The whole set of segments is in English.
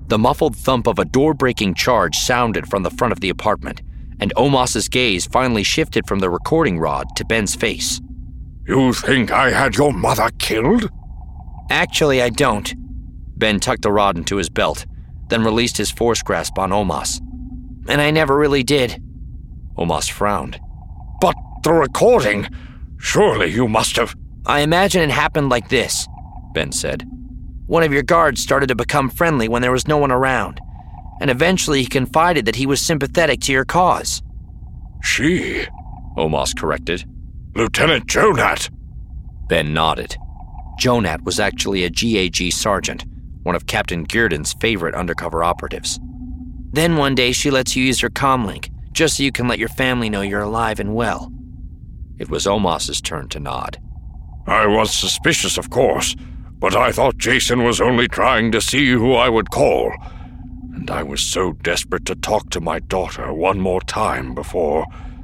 The muffled thump of a door-breaking charge sounded from the front of the apartment, and Omos's gaze finally shifted from the recording rod to Ben's face. You think I had your mother killed? Actually, I don't. Ben tucked the rod into his belt, then released his force grasp on Omos. And I never really did. Omos frowned. But the recording, surely you must have... I imagine it happened like this, Ben said. One of your guards started to become friendly when there was no one around, and eventually he confided that he was sympathetic to your cause. She? Omos corrected. Lieutenant Jonat. Ben nodded. Jonat was actually a GAG sergeant, one of Captain Gearden's favorite undercover operatives. Then one day she lets you use her comlink, just so you can let your family know you're alive and well. It was Omos's turn to nod. I was suspicious, of course, but I thought Jason was only trying to see who I would call. And I was so desperate to talk to my daughter one more time before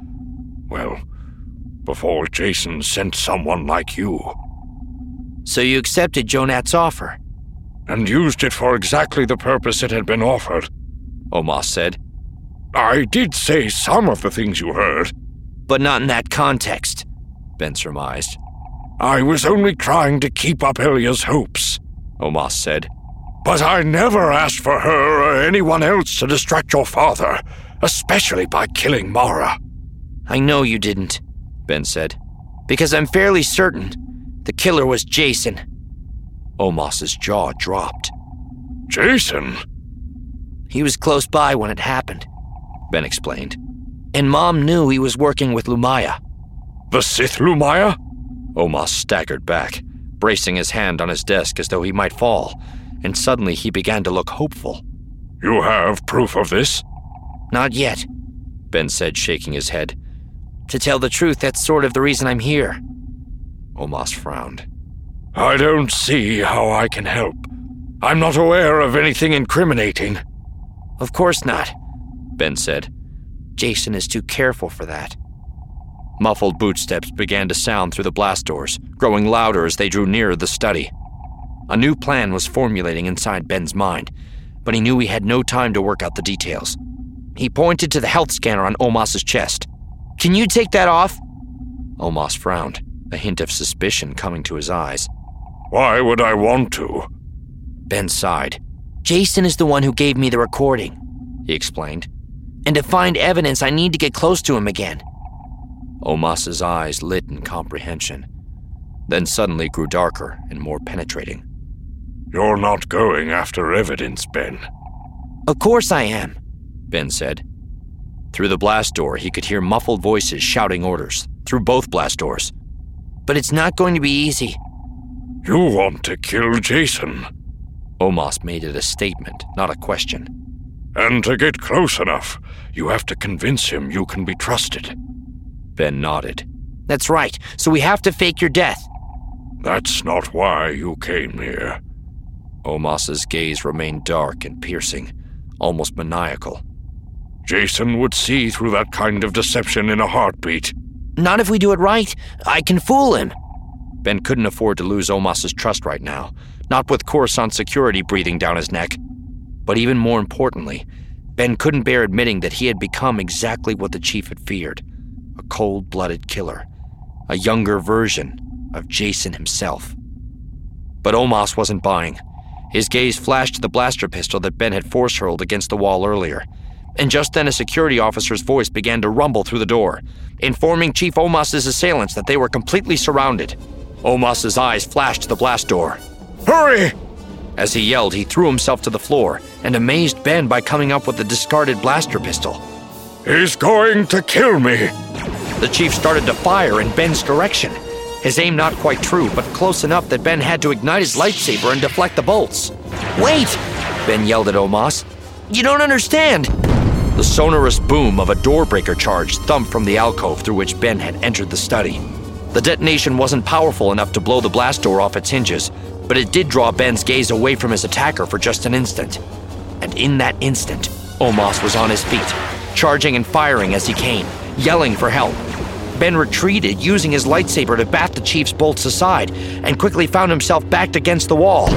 Jason sent someone like you. So you accepted Jonat's offer? And used it for exactly the purpose it had been offered, Omos said. I did say some of the things you heard. But not in that context, Ben surmised. I was only trying to keep up Ilya's hopes, Omos said. But I never asked for her or anyone else to distract your father, especially by killing Mara. I know you didn't, Ben said, because I'm fairly certain the killer was Jason. Omos's jaw dropped. Jason? He was close by when it happened, Ben explained. And Mom knew he was working with Lumaya. The Sith Lumaya? Omos staggered back, bracing his hand on his desk as though he might fall, and suddenly he began to look hopeful. You have proof of this? Not yet, Ben said, shaking his head. To tell the truth, that's sort of the reason I'm here. Omos frowned. I don't see how I can help. I'm not aware of anything incriminating. Of course not, Ben said. Jason is too careful for that. Muffled bootsteps began to sound through the blast doors, growing louder as they drew nearer the study. A new plan was formulating inside Ben's mind, but he knew he had no time to work out the details. He pointed to the health scanner on Omos's chest. Can you take that off? Omos frowned, a hint of suspicion coming to his eyes. Why would I want to? Ben sighed. Jason is the one who gave me the recording, he explained. And to find evidence, I need to get close to him again. Omos's eyes lit in comprehension, then suddenly grew darker and more penetrating. You're not going after evidence, Ben. Of course I am, Ben said. Through the blast door, he could hear muffled voices shouting orders, through both blast doors. But it's not going to be easy. You want to kill Jason? Omos made it a statement, not a question. And to get close enough, you have to convince him you can be trusted. Ben nodded. That's right, so we have to fake your death. That's not why you came here. Omos's gaze remained dark and piercing, almost maniacal. Jason would see through that kind of deception in a heartbeat. Not if we do it right. I can fool him. Ben couldn't afford to lose Omos's trust right now, not with Coruscant security breathing down his neck. But even more importantly, Ben couldn't bear admitting that he had become exactly what the chief had feared. A cold-blooded killer. A younger version of Jason himself. But Omos wasn't buying. His gaze flashed to the blaster pistol that Ben had force-hurled against the wall earlier. And just then a security officer's voice began to rumble through the door, informing Chief Omos's assailants that they were completely surrounded. Omos's eyes flashed to the blast door. Hurry! As he yelled, he threw himself to the floor and amazed Ben by coming up with the discarded blaster pistol. He's going to kill me! The chief started to fire in Ben's direction. His aim not quite true, but close enough that Ben had to ignite his lightsaber and deflect the bolts. Wait! Ben yelled at Omos. You don't understand! The sonorous boom of a door-breaker charge thumped from the alcove through which Ben had entered the study. The detonation wasn't powerful enough to blow the blast door off its hinges, but it did draw Ben's gaze away from his attacker for just an instant. And in that instant, Omos was on his feet, charging and firing as he came, yelling for help. Ben retreated, using his lightsaber to bat the chief's bolts aside, and quickly found himself backed against the wall.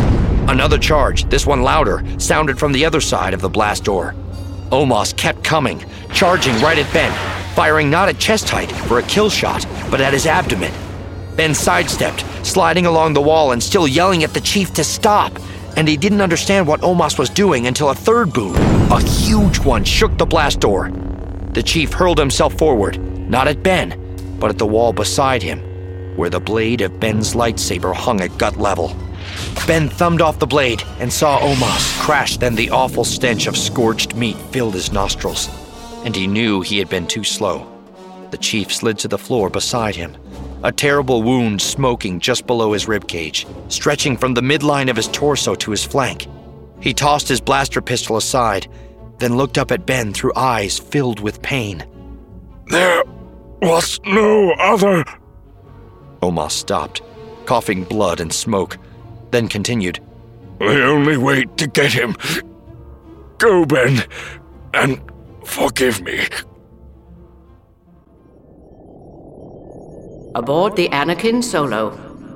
Another charge, this one louder, sounded from the other side of the blast door. Omos kept coming, charging right at Ben, firing not at chest height for a kill shot, but at his abdomen. Ben sidestepped, sliding along the wall and still yelling at the chief to stop, and he didn't understand what Omos was doing until a third boom, a huge one, shook the blast door. The chief hurled himself forward, not at Ben, but at the wall beside him, where the blade of Ben's lightsaber hung at gut level. Ben thumbed off the blade and saw Omos crash, then the awful stench of scorched meat filled his nostrils, and he knew he had been too slow. The chief slid to the floor beside him, a terrible wound smoking just below his ribcage, stretching from the midline of his torso to his flank. He tossed his blaster pistol aside, then looked up at Ben through eyes filled with pain. There was no other... Omos stopped, coughing blood and smoke, then continued. The only way to get him. Go, Ben, and forgive me. Aboard the Anakin Solo.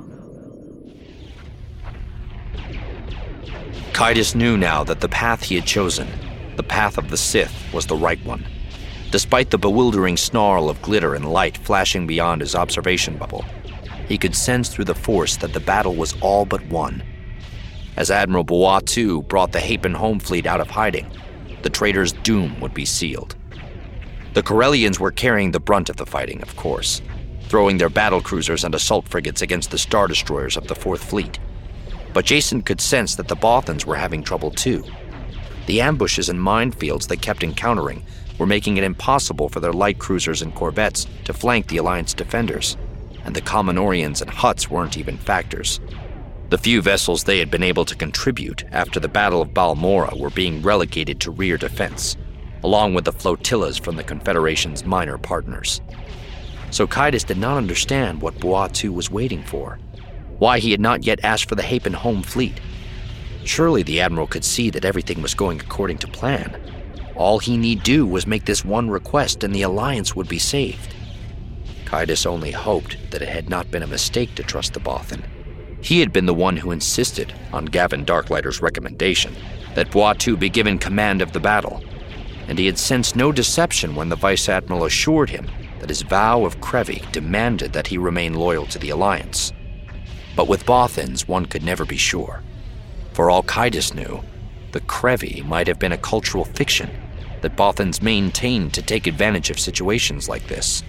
Kaitis knew now that the path he had chosen, the path of the Sith, was the right one. Despite the bewildering snarl of glitter and light flashing beyond his observation bubble, he could sense through the Force that the battle was all but won. As Admiral Buatu brought the Hapan home fleet out of hiding, the traitors' doom would be sealed. The Corellians were carrying the brunt of the fighting, of course, throwing their battle cruisers and assault frigates against the Star Destroyers of the Fourth Fleet. But Jacen could sense that the Bothans were having trouble too. The ambushes and minefields they kept encountering were making it impossible for their light cruisers and corvettes to flank the Alliance defenders, and the Kaminoreans and Hutts weren't even factors. The few vessels they had been able to contribute after the Battle of Balmorra were being relegated to rear defense, along with the flotillas from the Confederation's minor partners. So Kaitis did not understand what Buatu was waiting for, why he had not yet asked for the Hapan home fleet. Surely the Admiral could see that everything was going according to plan. All he need do was make this one request and the Alliance would be saved. Kaitis only hoped that it had not been a mistake to trust the Bothan. He had been the one who insisted, on Gavin Darklighter's recommendation, that Buatu be given command of the battle, and he had sensed no deception when the Vice Admiral assured him that his vow of Krevi demanded that he remain loyal to the Alliance. But with Bothans, one could never be sure. For all Kaitis knew, the Krevi might have been a cultural fiction that Bothans maintained to take advantage of situations like this.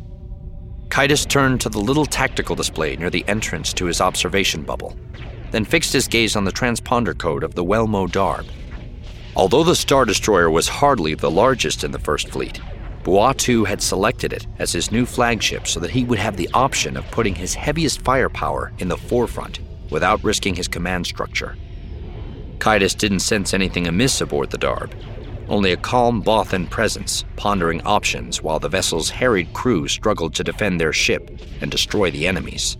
Kaitis turned to the little tactical display near the entrance to his observation bubble, then fixed his gaze on the transponder code of the Welmo Darb. Although the Star Destroyer was hardly the largest in the First Fleet, Buatu had selected it as his new flagship so that he would have the option of putting his heaviest firepower in the forefront without risking his command structure. Kaitis didn't sense anything amiss aboard the Darb, only a calm Bothan presence, pondering options while the vessel's harried crew struggled to defend their ship and destroy the enemies.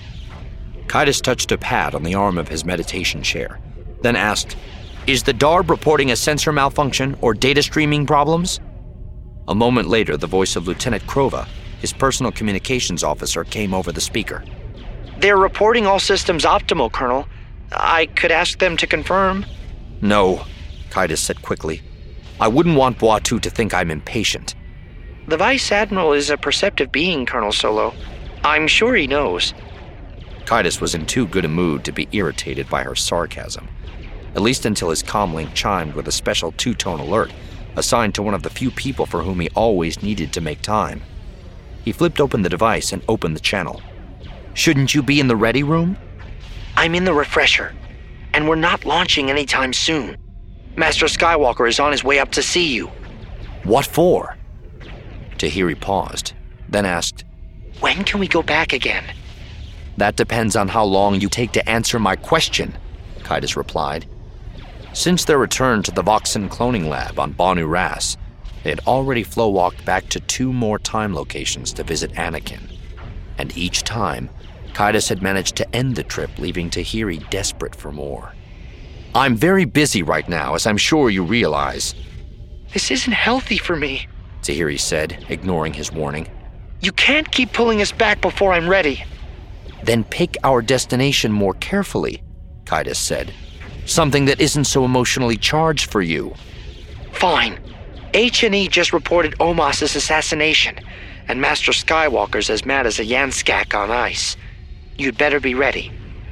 Kaitis touched a pad on the arm of his meditation chair, then asked, "Is the Darb reporting a sensor malfunction or data streaming problems?" A moment later, the voice of Lieutenant Krova, his personal communications officer, came over the speaker. "They're reporting all systems optimal, Colonel. I could ask them to confirm." "No," Kaitis said quickly. "I wouldn't want Buatu to think I'm impatient." "The Vice Admiral is a perceptive being, Colonel Solo. I'm sure he knows." Kaitis was in too good a mood to be irritated by her sarcasm, at least until his comlink chimed with a special two-tone alert assigned to one of the few people for whom he always needed to make time. He flipped open the device and opened the channel. "Shouldn't you be in the ready room?" "I'm in the refresher, and we're not launching anytime soon. Master Skywalker is on his way up to see you." "What for?" Tahiri paused, then asked, "When can we go back again?" "That depends on how long you take to answer my question," Kaitis replied. Since their return to the Voxen cloning lab on Banu Ras, they had already flow-walked back to 2 more time locations to visit Anakin. And each time, Kaitis had managed to end the trip, leaving Tahiri desperate for more. "I'm very busy right now, as I'm sure you realize." "This isn't healthy for me," Tahiri said, ignoring his warning. "You can't keep pulling us back before I'm ready." "Then pick our destination more carefully," Kaitis said, Something that isn't so emotionally charged for you. Fine. H&E just reported Omos's assassination, and Master Skywalker's as mad as a Yanskak on ice. You'd better be ready.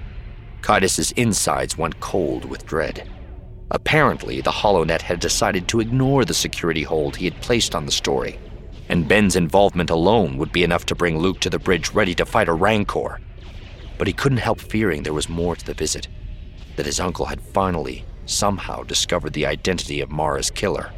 Kaitis' insides went cold with dread. Apparently, the HoloNet had decided to ignore the security hold he had placed on the story, and Ben's involvement alone would be enough to bring Luke to the bridge ready to fight a Rancor. But he couldn't help fearing there was more to the visit, that his uncle had finally, somehow discovered the identity of Mara's killer.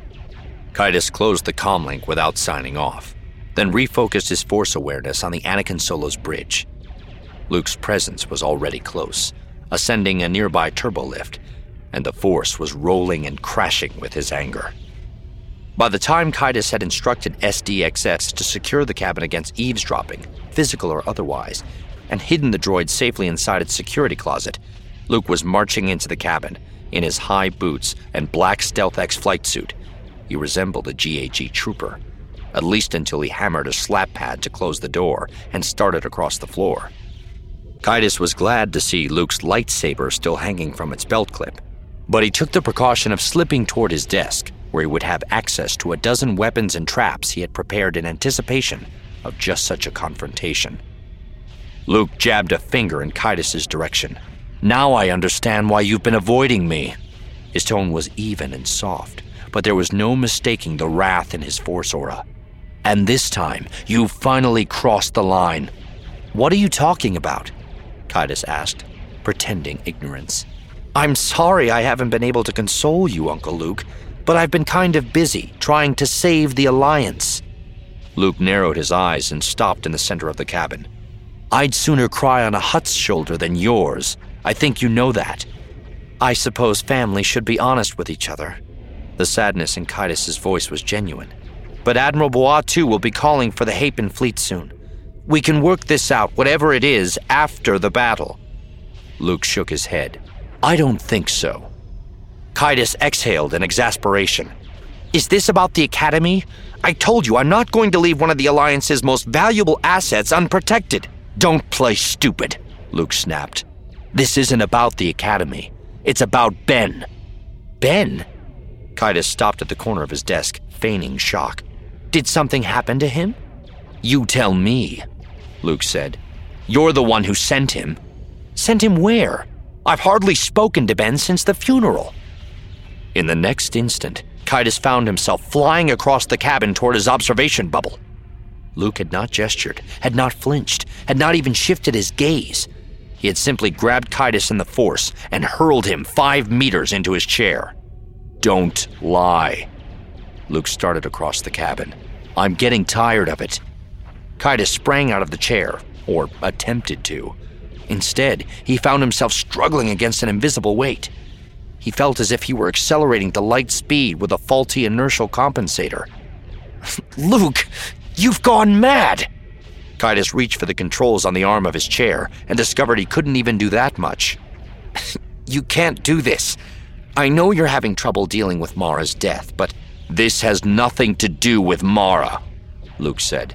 Kaitis closed the comlink without signing off, then refocused his force awareness on the Anakin Solo's bridge. Luke's presence was already close, ascending a nearby turbolift, and the force was rolling and crashing with his anger. By the time Kaitis had instructed SDXS to secure the cabin against eavesdropping, physical or otherwise, and hidden the droid safely inside its security closet, Luke was marching into the cabin in his high boots and black Stealth X flight suit. He resembled a GAG trooper, at least until he hammered a slap pad to close the door and started across the floor. Kaitis was glad to see Luke's lightsaber still hanging from its belt clip, but he took the precaution of slipping toward his desk, where he would have access to a dozen weapons and traps he had prepared in anticipation of just such a confrontation. Luke jabbed a finger in Kaitis' direction. "Now I understand why you've been avoiding me." His tone was even and soft, but there was no mistaking the wrath in his force aura. "And this time, you've finally crossed the line." "What are you talking about?" Kaitis asked, pretending ignorance. "I'm sorry I haven't been able to console you, Uncle Luke, but I've been kind of busy trying to save the Alliance." Luke narrowed his eyes and stopped in the center of the cabin. "I'd sooner cry on a Hutt's shoulder than yours. I think you know that. I suppose family should be honest with each other." The sadness in Kaitis' voice was genuine. "But Admiral Boatu will be calling for the Hapen fleet soon. We can work this out, whatever it is, after the battle." Luke shook his head. "I don't think so." Kaitis exhaled in exasperation. "Is this about the Academy? I told you I'm not going to leave one of the Alliance's most valuable assets unprotected." "Don't play stupid," Luke snapped. "This isn't about the Academy. It's about Ben." "Ben?" Kaitis stopped at the corner of his desk, feigning shock. "Did something happen to him?" "You tell me," Luke said. "You're the one who sent him." "Sent him where? I've hardly spoken to Ben since the funeral." In the next instant, Kaitis found himself flying across the cabin toward his observation bubble. Luke had not gestured, had not flinched, had not even shifted his gaze. He had simply grabbed Kaitis in the force and hurled him 5 meters into his chair. "Don't lie." Luke started across the cabin. "I'm getting tired of it." Kaitis sprang out of the chair, or attempted to. Instead, he found himself struggling against an invisible weight. He felt as if he were accelerating to light speed with a faulty inertial compensator. "Luke, you've gone mad!" Kaitis reached for the controls on the arm of his chair and discovered he couldn't even do that much. "You can't do this. I know you're having trouble dealing with Mara's death, but..." "This has nothing to do with Mara," Luke said.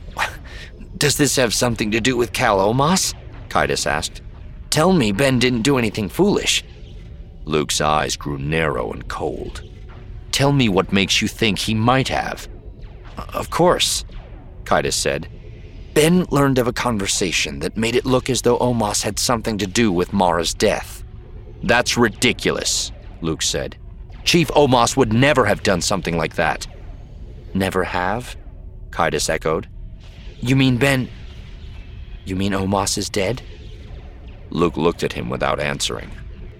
"Does this have something to do with Cal Omos?" Kaitis asked. "Tell me Ben didn't do anything foolish." Luke's eyes grew narrow and cold. "Tell me what makes you think he might have." "Of course," Kaitis said. "Ben learned of a conversation that made it look as though Omos had something to do with Mara's death." "That's ridiculous," Luke said. "Chief Omos would never have done something like that." "Never have?" Kaitis echoed. "You mean Ben... You mean Omos is dead?" Luke looked at him without answering.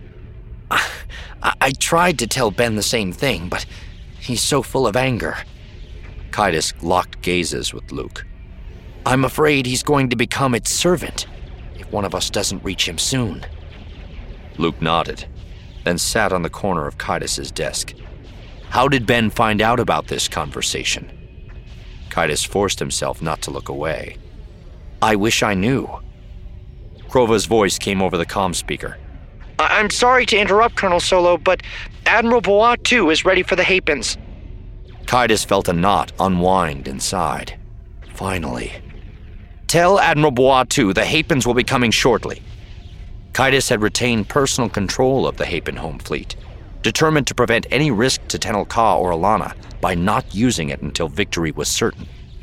I tried to tell Ben the same thing, but he's so full of anger." Kaitis locked gazes with Luke. "I'm afraid he's going to become its servant, if one of us doesn't reach him soon." Luke nodded, then sat on the corner of Kaitis' desk. "How did Ben find out about this conversation?" Kaitis forced himself not to look away. "I wish I knew." Krova's voice came over the comm speaker. "I'm sorry to interrupt, Colonel Solo, but Admiral Boatu is ready for the Hapens." Kaitis felt a knot unwind inside. Finally. "Tell Admiral Boatu the Hapens will be coming shortly." Kaitis had retained personal control of the Hapen home fleet, determined to prevent any risk to Tenel Ka or Allana by not using it until victory was certain.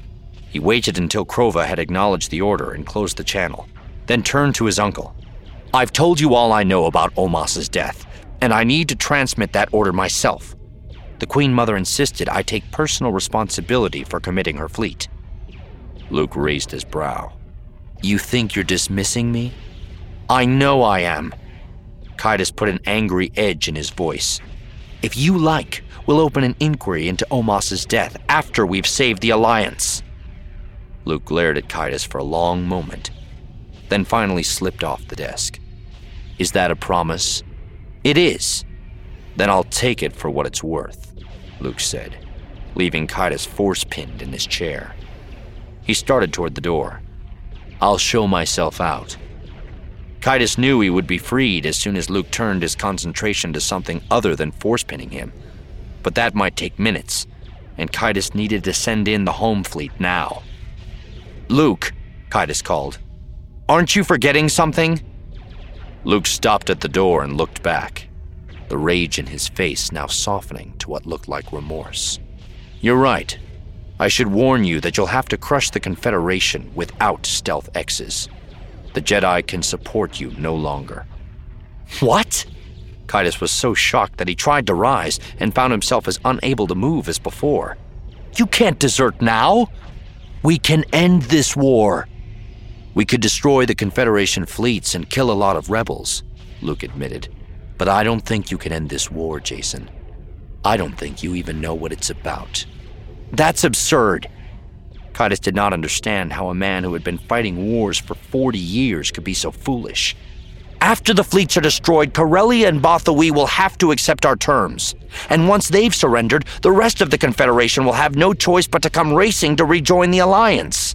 He waited until Krova had acknowledged the order and closed the channel, then turned to his uncle. "I've told you all I know about Omos's death, and I need to transmit that order myself. The Queen Mother insisted I take personal responsibility for committing her fleet." Luke raised his brow. "You think you're dismissing me?" "I know I am." Kaitis put an angry edge in his voice. "If you like, we'll open an inquiry into Omos's death after we've saved the Alliance." Luke glared at Kaitis for a long moment, then finally slipped off the desk. "Is that a promise?" "It is." "Then I'll take it for what it's worth," Luke said, leaving Kaitis force-pinned in his chair. He started toward the door. "I'll show myself out." Kaitis knew he would be freed as soon as Luke turned his concentration to something other than force-pinning him. But that might take minutes, and Kaitis needed to send in the home fleet now. "Luke," Kaitis called, "aren't you forgetting something?" Luke stopped at the door and looked back, the rage in his face now softening to what looked like remorse. "You're right. I should warn you that you'll have to crush the Confederation without Stealth X's. The Jedi can support you no longer." "What?" Kaitis was so shocked that he tried to rise and found himself as unable to move as before. "You can't desert now!" "We can end this war." "We could destroy the Confederation fleets and kill a lot of rebels," Luke admitted. "But I don't think you can end this war, Jacen. I don't think you even know what it's about." "That's absurd." Kaitis did not understand how a man who had been fighting wars for 40 years could be so foolish. "After the fleets are destroyed, Corellia and Bothawi will have to accept our terms. And once they've surrendered, the rest of the Confederation will have no choice but to come racing to rejoin the Alliance."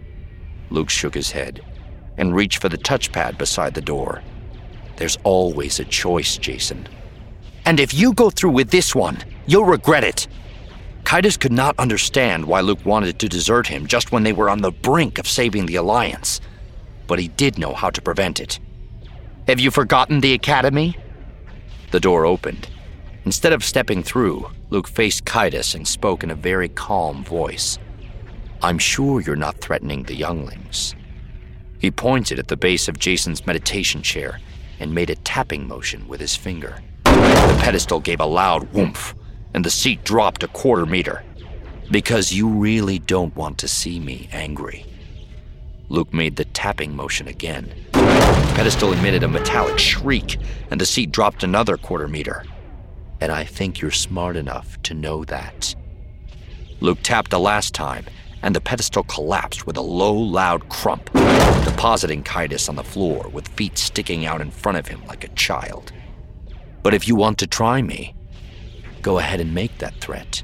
Luke shook his head and reached for the touchpad beside the door. "There's always a choice, Jacen. And if you go through with this one, you'll regret it." Kaitis could not understand why Luke wanted to desert him just when they were on the brink of saving the Alliance, but he did know how to prevent it. "Have you forgotten the Academy?" The door opened. Instead of stepping through, Luke faced Kaitis and spoke in a very calm voice. "I'm sure you're not threatening the younglings." He pointed at the base of Jacen's meditation chair and made a tapping motion with his finger. The pedestal gave a loud whoomph, and the seat dropped a quarter meter. "Because you really don't want to see me angry." Luke made the tapping motion again. The pedestal emitted a metallic shriek, and the seat dropped another quarter meter. "And I think you're smart enough to know that." Luke tapped the last time, and the pedestal collapsed with a low, loud crump, depositing Kaitis on the floor with feet sticking out in front of him like a child. "But if you want to try me, go ahead and make that threat."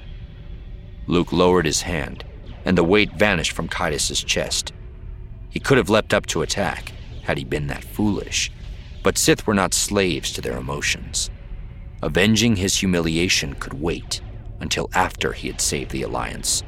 Luke lowered his hand, and the weight vanished from Kaitis' chest. He could have leapt up to attack, had he been that foolish, but Sith were not slaves to their emotions. Avenging his humiliation could wait until after he had saved the Alliance.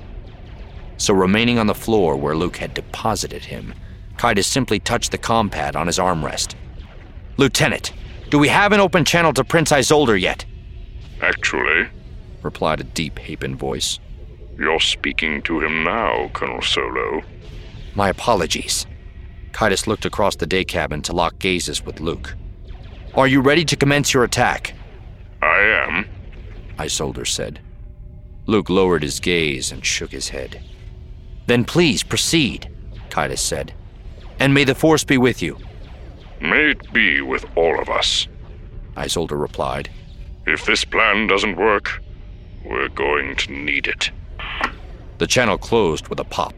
So remaining on the floor where Luke had deposited him, Kaitis simply touched the comm pad on his armrest. "Lieutenant, do we have an open channel to Prince Isolder yet?" "Actually," replied a deep Hapen voice, "you're speaking to him now, Colonel Solo." "My apologies." Kaitis looked across the day cabin to lock gazes with Luke. "Are you ready to commence your attack?" "I am," Isolder said. Luke lowered his gaze and shook his head. "Then please proceed," Kaitis said. "And may the Force be with you." "May it be with all of us," Isolder replied. "If this plan doesn't work, we're going to need it." The channel closed with a pop.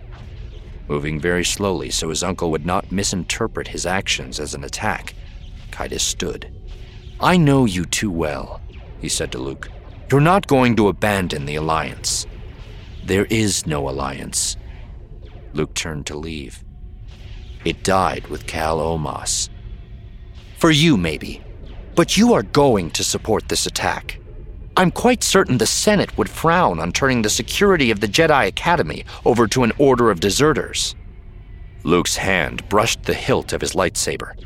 Moving very slowly so his uncle would not misinterpret his actions as an attack, Kaitis stood. "I know you too well," he said to Luke. "You're not going to abandon the Alliance. There is no Alliance." Luke turned to leave. "It died with Cal Omos. For you, maybe. But you are going to support this attack. I'm quite certain the Senate would frown on turning the security of the Jedi Academy over to an order of deserters." Luke's hand brushed the hilt of his lightsaber,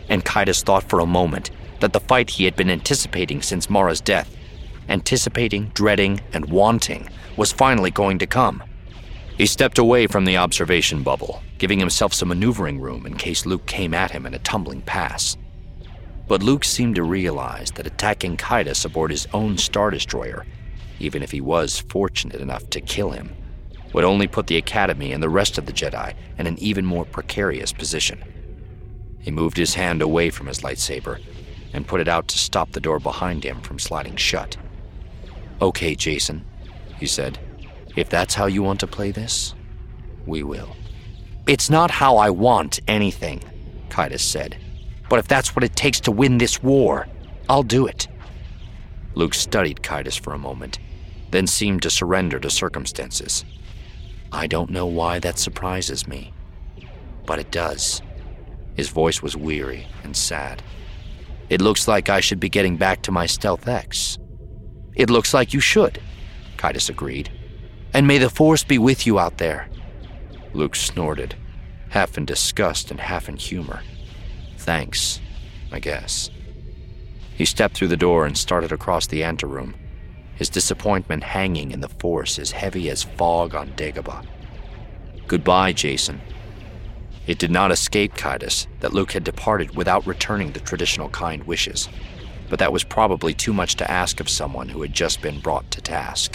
and Kaitis thought for a moment that the fight he had been anticipating since Mara's death, anticipating, dreading, and wanting, was finally going to come. He stepped away from the observation bubble, giving himself some maneuvering room in case Luke came at him in a tumbling pass. But Luke seemed to realize that attacking Kaitis aboard his own Star Destroyer, even if he was fortunate enough to kill him, would only put the Academy and the rest of the Jedi in an even more precarious position. He moved his hand away from his lightsaber and put it out to stop the door behind him from sliding shut. "Okay, Jacen," he said. "If that's how you want to play this, we will." "It's not how I want anything," Kaitis said. "But if that's what it takes to win this war, I'll do it." Luke studied Kaitis for a moment, then seemed to surrender to circumstances. "I don't know why that surprises me, but it does." His voice was weary and sad. "It looks like I should be getting back to my Stealth X." "It looks like you should," Kaitis agreed. "And may the Force be with you out there." Luke snorted, half in disgust and half in humor. "Thanks, I guess." He stepped through the door and started across the anteroom, his disappointment hanging in the Force as heavy as fog on Dagobah. "Goodbye, Jacen." It did not escape Kaitis that Luke had departed without returning the traditional kind wishes, but that was probably too much to ask of someone who had just been brought to task.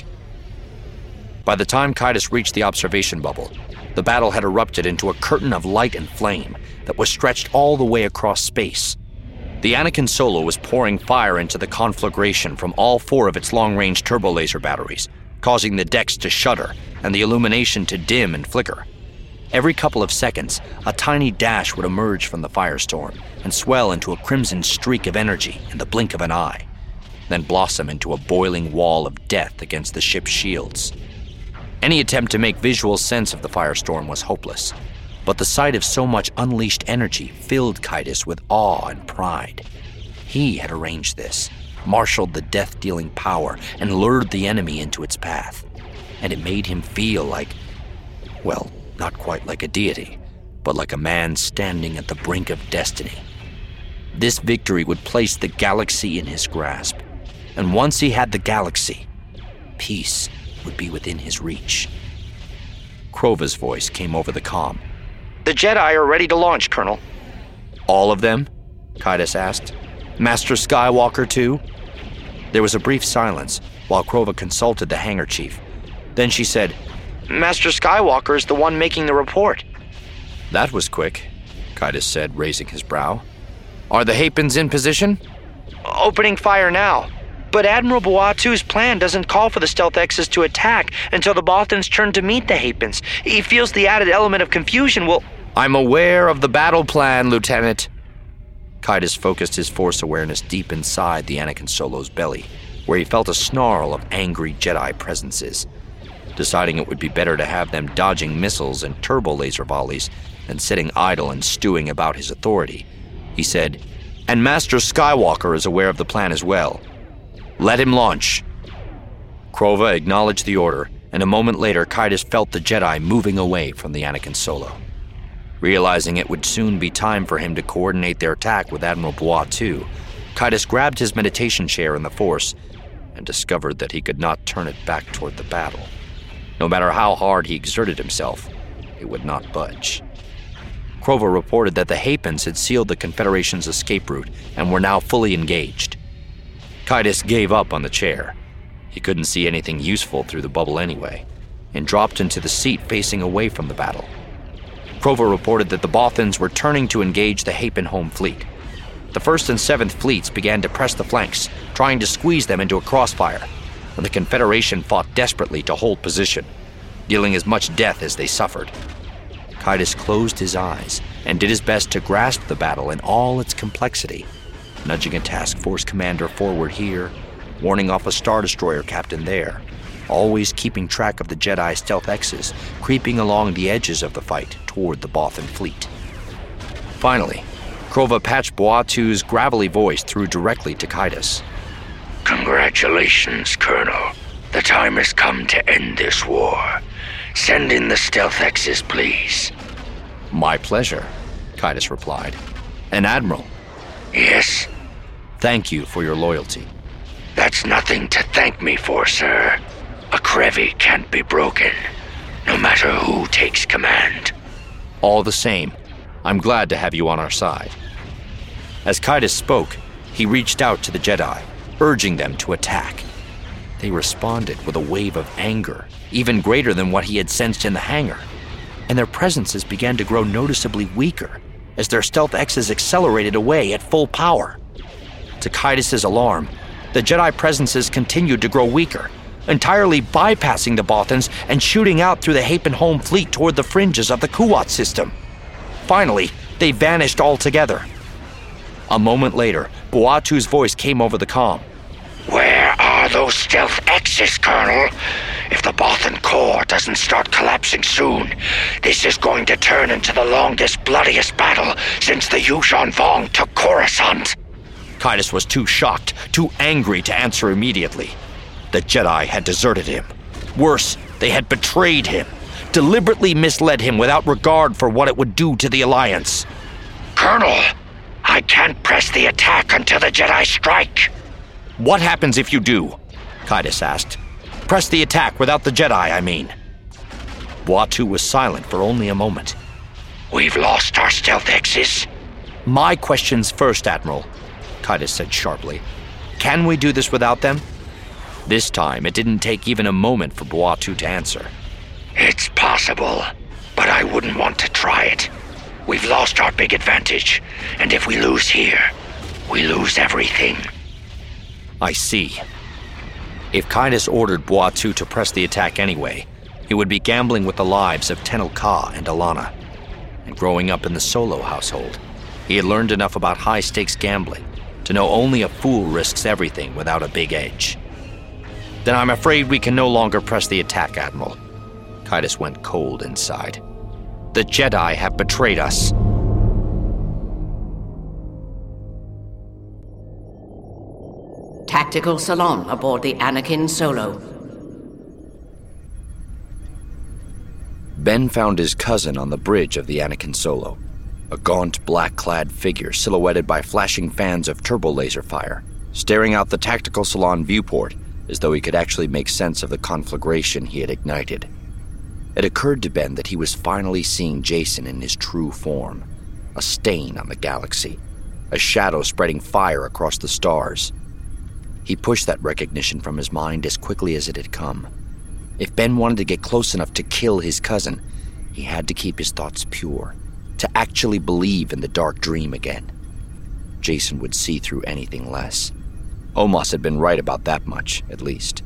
By the time Kaitis reached the observation bubble, the battle had erupted into a curtain of light and flame that was stretched all the way across space. The Anakin Solo was pouring fire into the conflagration from all 4 of its long-range turbo laser batteries, causing the decks to shudder and the illumination to dim and flicker. Every couple of seconds, a tiny dash would emerge from the firestorm and swell into a crimson streak of energy in the blink of an eye, then blossom into a boiling wall of death against the ship's shields. Any attempt to make visual sense of the firestorm was hopeless, but the sight of so much unleashed energy filled Kaitis with awe and pride. He had arranged this, marshaled the death-dealing power, and lured the enemy into its path, and it made him feel like, well, not quite like a deity, but like a man standing at the brink of destiny. This victory would place the galaxy in his grasp, and once he had the galaxy, peace would be within his reach. Krova's voice came over the comm. "The Jedi are ready to launch, Colonel." "All of them?" Kaitis asked. "Master Skywalker too?" There was a brief silence while Krova consulted the hangar chief. Then she said, "Master Skywalker is the one making the report." "That was quick," Kaitis said, raising his brow. "Are the Hapens in position?" "Opening fire now. But Admiral Buatu's plan doesn't call for the Stealth X's to attack until the Bothans turn to meet the Hapens. He feels the added element of confusion will..." "I'm aware of the battle plan, Lieutenant." Kaitis focused his Force awareness deep inside the Anakin Solo's belly, where he felt a snarl of angry Jedi presences. Deciding it would be better to have them dodging missiles and turbo laser volleys than sitting idle and stewing about his authority, he said, "And Master Skywalker is aware of the plan as well. Let him launch." Krova acknowledged the order, and a moment later Kaitis felt the Jedi moving away from the Anakin Solo. Realizing it would soon be time for him to coordinate their attack with Admiral Buatu, Kaitis grabbed his meditation chair in the Force and discovered that he could not turn it back toward the battle. No matter how hard he exerted himself, it would not budge. Krova reported that the Hapens had sealed the Confederation's escape route and were now fully engaged. Kaitis gave up on the chair. He couldn't see anything useful through the bubble anyway, and dropped into the seat facing away from the battle. Krova reported that the Bothans were turning to engage the Hapen home fleet. The 1st and 7th fleets began to press the flanks, trying to squeeze them into a crossfire, and the Confederation fought desperately to hold position, dealing as much death as they suffered. Kaitis closed his eyes and did his best to grasp the battle in all its complexity, nudging a task force commander forward here, warning off a Star Destroyer captain there, always keeping track of the Jedi Stealth X's creeping along the edges of the fight toward the Bothan fleet. Finally, Krova patched Buatu's gravelly voice through directly to Kaitis. "Congratulations, Colonel. The time has come to end this war. Send in the Stealth X's, please." "My pleasure," Kaitis replied. "And Admiral, Yes? Thank you for your loyalty. That's nothing to thank me for, sir. A Krevi can't be broken, no matter who takes command. All the same, I'm glad to have you on our side. As Kaitis spoke, he reached out to the Jedi, urging them to attack. They responded with a wave of anger, even greater than what he had sensed in the hangar, and their presences began to grow noticeably weaker as their stealth X's accelerated away at full power. To Kaitis' alarm, the Jedi presences continued to grow weaker, entirely bypassing the Bothans and shooting out through the Hapen home fleet toward the fringes of the Kuat system. Finally, they vanished altogether. A moment later, Buatu's voice came over the comm. Where are those stealth X's, Colonel? If the Bothan core doesn't start collapsing soon, this is going to turn into the longest, bloodiest battle since the Yuuzhan Vong took Coruscant. Kaitis was too shocked, too angry to answer immediately. The Jedi had deserted him. Worse, they had betrayed him, deliberately misled him without regard for what it would do to the Alliance. Colonel, I can't press the attack until the Jedi strike. What happens if you do? Kaitis asked. Press the attack without the Jedi, I mean. Buatu was silent for only a moment. We've lost our stealth X's. My questions first, Admiral, Kaitis said sharply. Can we do this without them? This time, it didn't take even a moment for Buatu to answer. It's possible, but I wouldn't want to try it. We've lost our big advantage, and if we lose here, we lose everything. I see. If Kaitis ordered Buatu to press the attack anyway, he would be gambling with the lives of Tenel Ka and Allana. And growing up in the Solo household, he had learned enough about high-stakes gambling to know only a fool risks everything without a big edge. Then I'm afraid we can no longer press the attack, Admiral. Kaitis went cold inside. The Jedi have betrayed us. Tactical salon aboard the Anakin Solo. Ben found his cousin on the bridge of the Anakin Solo, a gaunt, black-clad figure silhouetted by flashing fans of turbo laser fire, staring out the tactical salon viewport as though he could actually make sense of the conflagration he had ignited. It occurred to Ben that he was finally seeing Jacen in his true form, a stain on the galaxy, a shadow spreading fire across the stars. He pushed that recognition from his mind as quickly as it had come. If Ben wanted to get close enough to kill his cousin, he had to keep his thoughts pure, to actually believe in the dark dream again. Jacen would see through anything less. Omas had been right about that much, at least.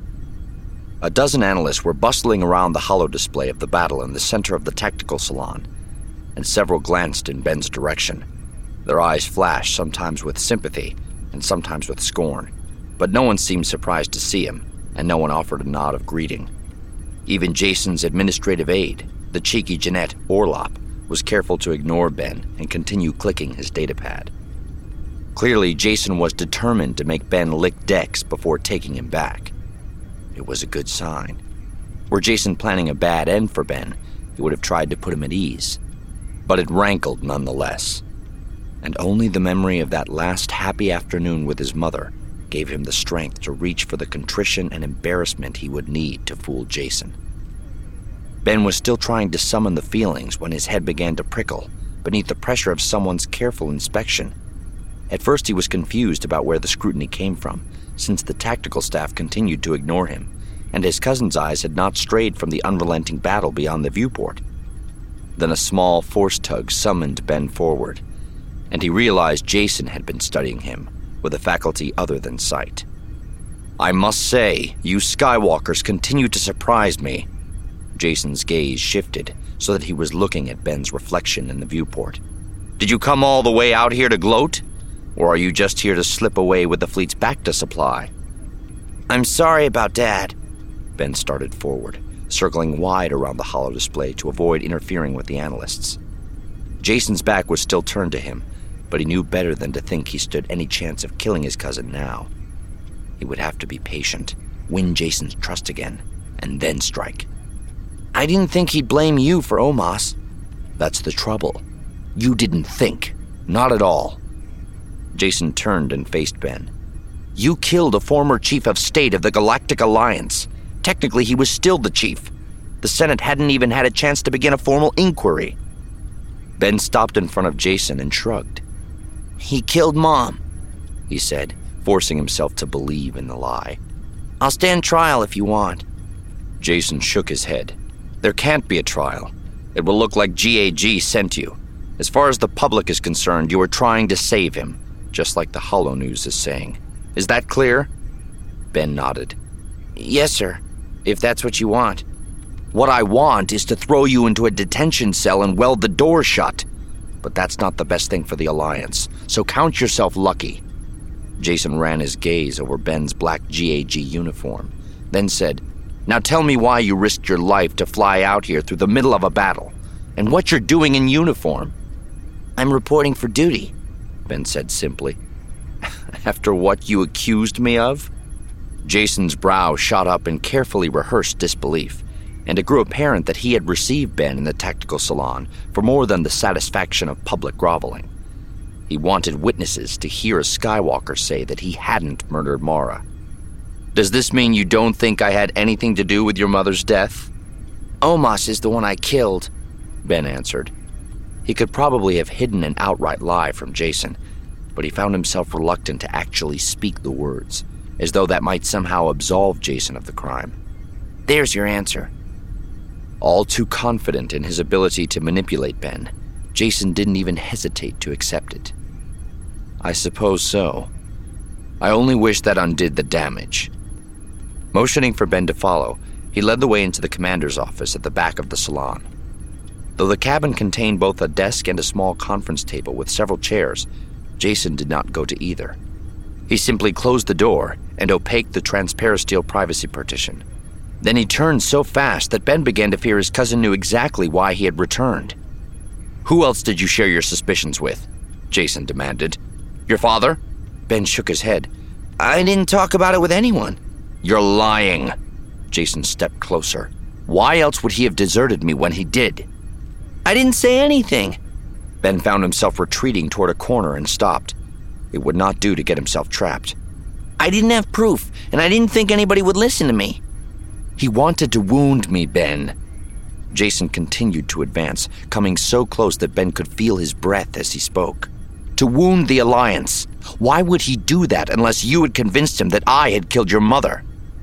A dozen analysts were bustling around the holodisplay of the battle in the center of the tactical salon, and several glanced in Ben's direction. Their eyes flashed, sometimes with sympathy and sometimes with scorn, but no one seemed surprised to see him, and no one offered a nod of greeting. Even Jacen's administrative aide, the cheeky Jeanette Orlop, was careful to ignore Ben and continue clicking his datapad. Clearly, Jacen was determined to make Ben lick decks before taking him back. It was a good sign. Were Jacen planning a bad end for Ben, he would have tried to put him at ease. But it rankled nonetheless. And only the memory of that last happy afternoon with his mother gave him the strength to reach for the contrition and embarrassment he would need to fool Jacen. Ben was still trying to summon the feelings when his head began to prickle beneath the pressure of someone's careful inspection. At first he was confused about where the scrutiny came from, since the tactical staff continued to ignore him, and his cousin's eyes had not strayed from the unrelenting battle beyond the viewport. Then a small force tug summoned Ben forward, and he realized Jacen had been studying him with a faculty other than sight. "I must say, you Skywalkers continue to surprise me." Jacen's gaze shifted so that he was looking at Ben's reflection in the viewport. "Did you come all the way out here to gloat? Or are you just here to slip away with the fleet's Bacta supply?" "I'm sorry about Dad." Ben started forward, circling wide around the holodisplay to avoid interfering with the analysts. Jacen's back was still turned to him, but he knew better than to think he stood any chance of killing his cousin now. He would have to be patient, win Jacen's trust again, and then strike. "I didn't think he'd blame you for Omas." "That's the trouble. You didn't think. Not at all." Jason turned and faced Ben. You killed a former chief of state of the Galactic Alliance. Technically, he was still the chief. The Senate hadn't even had a chance to begin a formal inquiry. Ben stopped in front of Jason and shrugged. He killed Mom, he said, forcing himself to believe in the lie. I'll stand trial if you want. Jason shook his head. There can't be a trial. It will look like GAG sent you. As far as the public is concerned, you are trying to save him, just like the Holo News is saying. Is that clear? Ben nodded. Yes, sir, if that's what you want. What I want is to throw you into a detention cell and weld the door shut. But that's not the best thing for the Alliance, so count yourself lucky. Jason ran his gaze over Ben's black GAG uniform, then said, Now tell me why you risked your life to fly out here through the middle of a battle, and what you're doing in uniform. I'm reporting for duty, Ben said simply. After what you accused me of? Jason's brow shot up in carefully rehearsed disbelief, and it grew apparent that he had received Ben in the tactical salon for more than the satisfaction of public groveling. He wanted witnesses to hear a Skywalker say that he hadn't murdered Mara. Does this mean you don't think I had anything to do with your mother's death? Omos is the one I killed, Ben answered. He could probably have hidden an outright lie from Jason, but he found himself reluctant to actually speak the words, as though that might somehow absolve Jason of the crime. There's your answer. All too confident in his ability to manipulate Ben, Jason didn't even hesitate to accept it. I suppose so. I only wish that undid the damage. Motioning for Ben to follow, he led the way into the commander's office at the back of the salon. Though the cabin contained both a desk and a small conference table with several chairs, Jason did not go to either. He simply closed the door and opaqued the transparasteel privacy partition. Then he turned so fast that Ben began to fear his cousin knew exactly why he had returned. Who else did you share your suspicions with? Jason demanded. Your father? Ben shook his head. I didn't talk about it with anyone. You're lying. Jason stepped closer. Why else would he have deserted me when he did? I didn't say anything. Ben found himself retreating toward a corner and stopped. It would not do to get himself trapped. I didn't have proof, and I didn't think anybody would listen to me. He wanted to wound me, Ben. Jason continued to advance, coming so close that Ben could feel his breath as he spoke. To wound the Alliance. Why would he do that unless you had convinced him that I had killed your mother?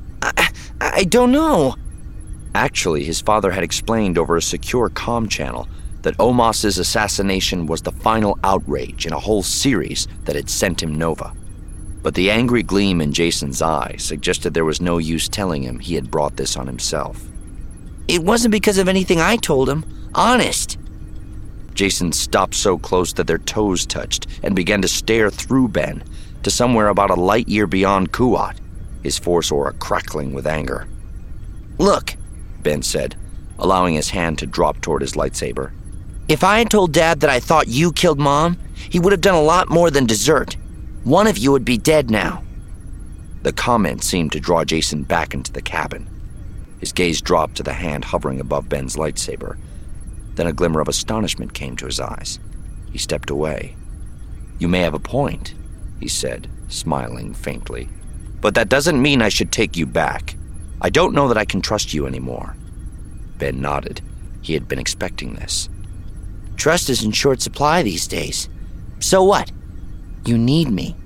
I don't know. Actually, his father had explained over a secure comm channel that Omos's assassination was the final outrage in a whole series that had sent him Nova. But the angry gleam in Jason's eye suggested there was no use telling him he had brought this on himself. It wasn't because of anything I told him. Honest. Jason stopped so close that their toes touched and began to stare through Ben to somewhere about a light year beyond Kuat, his force aura crackling with anger. Look, Ben said, allowing his hand to drop toward his lightsaber. If I had told Dad that I thought you killed Mom, he would have done a lot more than desert. One of you would be dead now. The comment seemed to draw Jason back into the cabin. His gaze dropped to the hand hovering above Ben's lightsaber. Then a glimmer of astonishment came to his eyes. He stepped away. You may have a point, he said, smiling faintly. But that doesn't mean I should take you back. I don't know that I can trust you anymore. Ben nodded. He had been expecting this. Trust is in short supply these days. So what? You need me.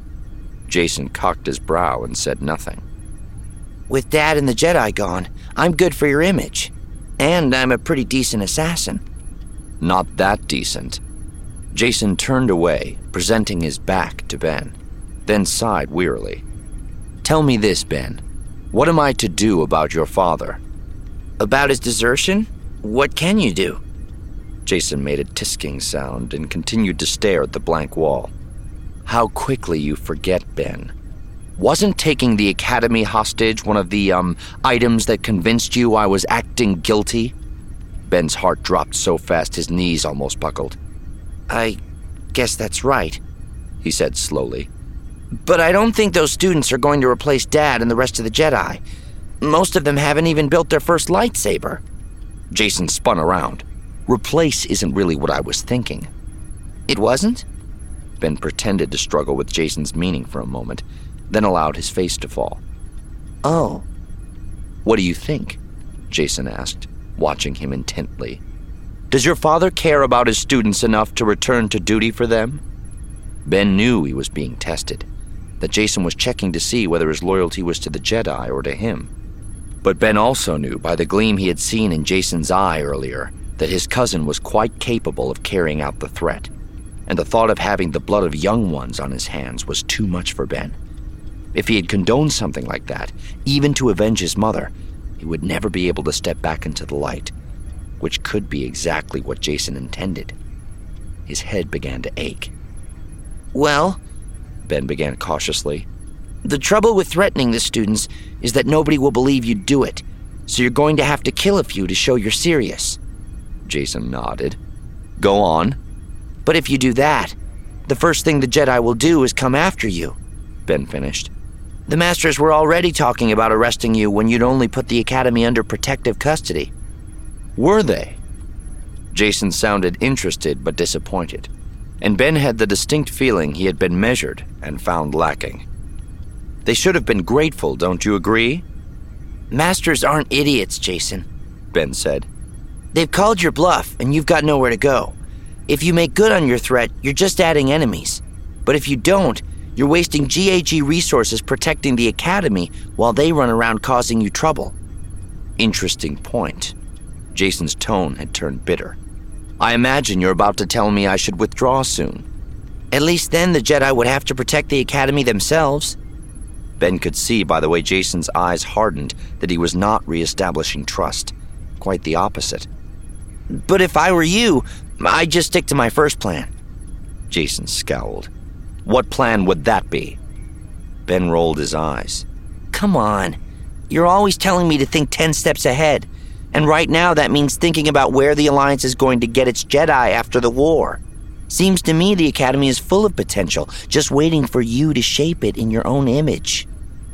Jason cocked his brow and said nothing. With Dad and the Jedi gone, I'm good for your image. And I'm a pretty decent assassin. Not that decent. Jason turned away, presenting his back to Ben, then sighed wearily. Tell me this, Ben. What am I to do about your father? About his desertion? What can you do? Jason made a tisking sound and continued to stare at the blank wall. How quickly you forget, Ben. Wasn't taking the Academy hostage one of the, items that convinced you I was acting guilty? Ben's heart dropped so fast his knees almost buckled. I guess that's right, he said slowly. But I don't think those students are going to replace Dad and the rest of the Jedi. Most of them haven't even built their first lightsaber. Jason spun around. Replace isn't really what I was thinking. It wasn't? Ben pretended to struggle with Jason's meaning for a moment, then allowed his face to fall. Oh. What do you think? Jason asked, watching him intently. Does your father care about his students enough to return to duty for them? Ben knew he was being tested, that Jason was checking to see whether his loyalty was to the Jedi or to him. But Ben also knew by the gleam he had seen in Jason's eye earlier that his cousin was quite capable of carrying out the threat, and the thought of having the blood of young ones on his hands was too much for Ben. If he had condoned something like that, even to avenge his mother, he would never be able to step back into the light, which could be exactly what Jason intended. His head began to ache. Well, Ben began cautiously, the trouble with threatening the students is that nobody will believe you'd do it, so you're going to have to kill a few to show you're serious. Jason nodded. Go on. But if you do that, the first thing the Jedi will do is come after you, Ben finished. The Masters were already talking about arresting you when you'd only put the Academy under protective custody. Were they? Jason sounded interested but disappointed, and Ben had the distinct feeling he had been measured and found lacking. They should have been grateful, don't you agree? Masters aren't idiots, Jason, Ben said. They've called your bluff, and you've got nowhere to go. If you make good on your threat, you're just adding enemies. But if you don't, you're wasting GAG resources protecting the Academy while they run around causing you trouble. Interesting point. Jason's tone had turned bitter. I imagine you're about to tell me I should withdraw soon. At least then the Jedi would have to protect the Academy themselves. Ben could see by the way Jason's eyes hardened that he was not reestablishing trust. Quite the opposite. But if I were you, I'd just stick to my first plan. Jason scowled. What plan would that be? Ben rolled his eyes. Come on. You're always telling me to think 10 steps ahead. And right now that means thinking about where the Alliance is going to get its Jedi after the war. Seems to me the Academy is full of potential, just waiting for you to shape it in your own image.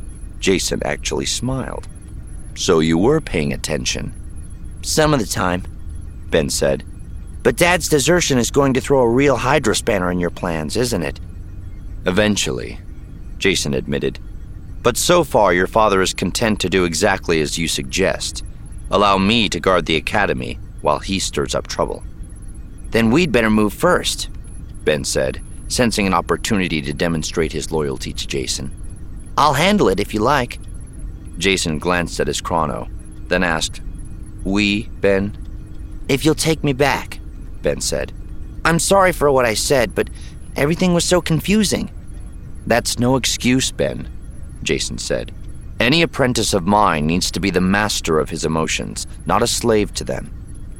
Jason actually smiled. So you were paying attention? Some of the time, Ben said. But Dad's desertion is going to throw a real Hydra spanner in your plans, isn't it? Eventually, Jason admitted. But so far your father is content to do exactly as you suggest. Allow me to guard the Academy while he stirs up trouble. Then we'd better move first, Ben said, sensing an opportunity to demonstrate his loyalty to Jason. I'll handle it if you like. Jason glanced at his chrono, then asked, We, Ben? If you'll take me back, Ben said. I'm sorry for what I said, but everything was so confusing. That's no excuse, Ben, Jason said. Any apprentice of mine needs to be the master of his emotions, not a slave to them.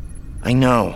I know.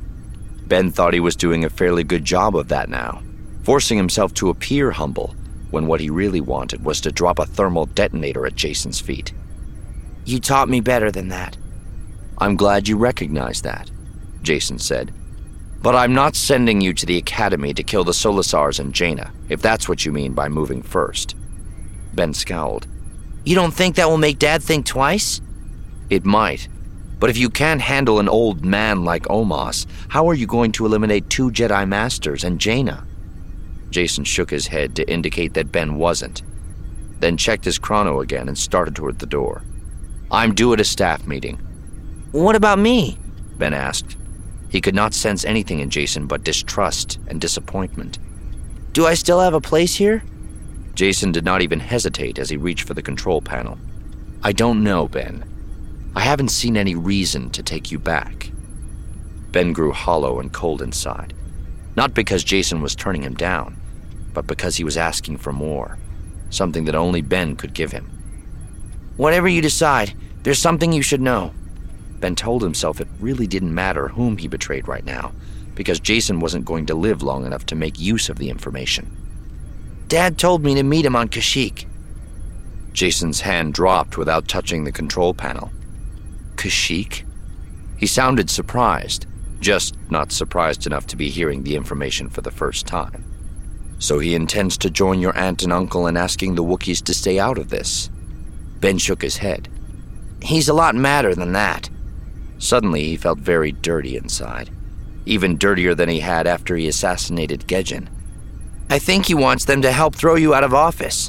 Ben thought he was doing a fairly good job of that now, forcing himself to appear humble when what he really wanted was to drop a thermal detonator at Jason's feet. You taught me better than that. I'm glad you recognize that, Jason said. But I'm not sending you to the Academy to kill the Solisars and Jaina, if that's what you mean by moving first. Ben scowled. You don't think that will make Dad think twice? It might. But if you can't handle an old man like Omas, how are you going to eliminate 2 Jedi Masters and Jaina? Jason shook his head to indicate that Ben wasn't, then checked his chrono again and started toward the door. I'm due at a staff meeting. What about me? Ben asked. He could not sense anything in Jason but distrust and disappointment. Do I still have a place here? Jason did not even hesitate as he reached for the control panel. I don't know, Ben. I haven't seen any reason to take you back. Ben grew hollow and cold inside. Not because Jason was turning him down, but because he was asking for more. Something that only Ben could give him. Whatever you decide, there's something you should know. Ben told himself it really didn't matter whom he betrayed right now, because Jason wasn't going to live long enough to make use of the information. Dad told me to meet him on Kashyyyk. Jason's hand dropped without touching the control panel. Kashyyyk? He sounded surprised, just not surprised enough to be hearing the information for the first time. So he intends to join your aunt and uncle in asking the Wookiees to stay out of this? Ben shook his head. He's a lot madder than that. Suddenly he felt very dirty inside, even dirtier than he had after he assassinated Gejjen. I think he wants them to help throw you out of office.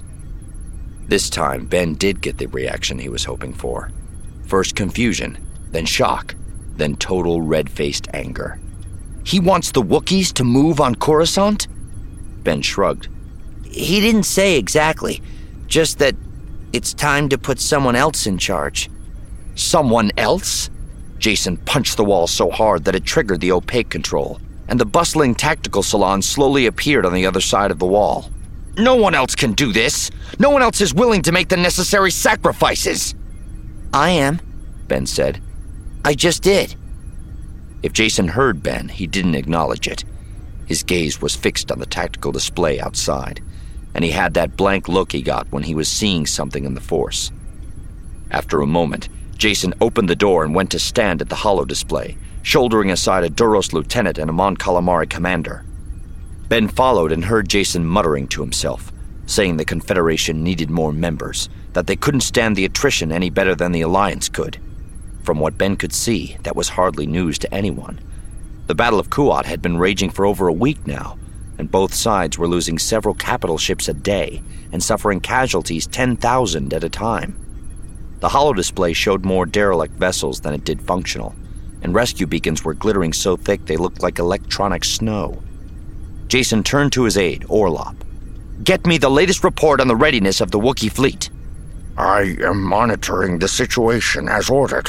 This time, Ben did get the reaction he was hoping for. First confusion, then shock, then total red-faced anger. He wants the Wookiees to move on Coruscant? Ben shrugged. He didn't say exactly, just that it's time to put someone else in charge. Someone else? Jacen punched the wall so hard that it triggered the opaque control, and the bustling tactical salon slowly appeared on the other side of the wall. No one else can do this! No one else is willing to make the necessary sacrifices! I am, Ben said. I just did. If Jacen heard Ben, he didn't acknowledge it. His gaze was fixed on the tactical display outside, and he had that blank look he got when he was seeing something in the Force. After a moment, Jacen opened the door and went to stand at the holo display, shouldering aside a Duros lieutenant and a Mon Calamari commander. Ben followed and heard Jacen muttering to himself, saying the Confederation needed more members, that they couldn't stand the attrition any better than the Alliance could. From what Ben could see, that was hardly news to anyone. The Battle of Kuat had been raging for over a week now, and both sides were losing several capital ships a day and suffering casualties 10,000 at a time. The holodisplay showed more derelict vessels than it did functional, and rescue beacons were glittering so thick they looked like electronic snow. Jacen turned to his aide, Orlop. "Get me the latest report on the readiness of the Wookiee fleet." "I am monitoring the situation as ordered."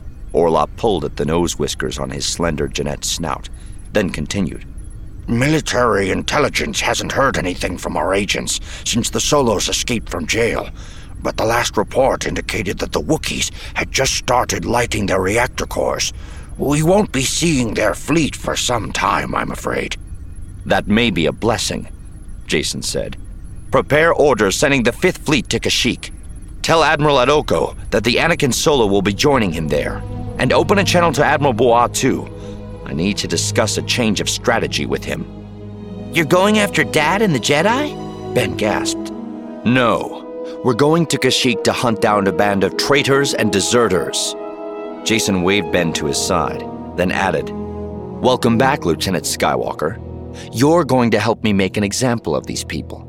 Orlop pulled at the nose whiskers on his slender Jeanette snout, then continued. "Military intelligence hasn't heard anything from our agents since the Solos escaped from jail, but the last report indicated that the Wookiees had just started lighting their reactor cores. We won't be seeing their fleet for some time, I'm afraid." "That may be a blessing," Jacen said. "Prepare orders sending the 5th Fleet to Kashyyyk. Tell Admiral Adoko that the Anakin Solo will be joining him there, and open a channel to Admiral Bois too. I need to discuss a change of strategy with him." "You're going after Dad and the Jedi?" Ben gasped. "No. We're going to Kashyyyk to hunt down a band of traitors and deserters." Jacen waved Ben to his side, then added, "Welcome back, Lieutenant Skywalker. You're going to help me make an example of these people."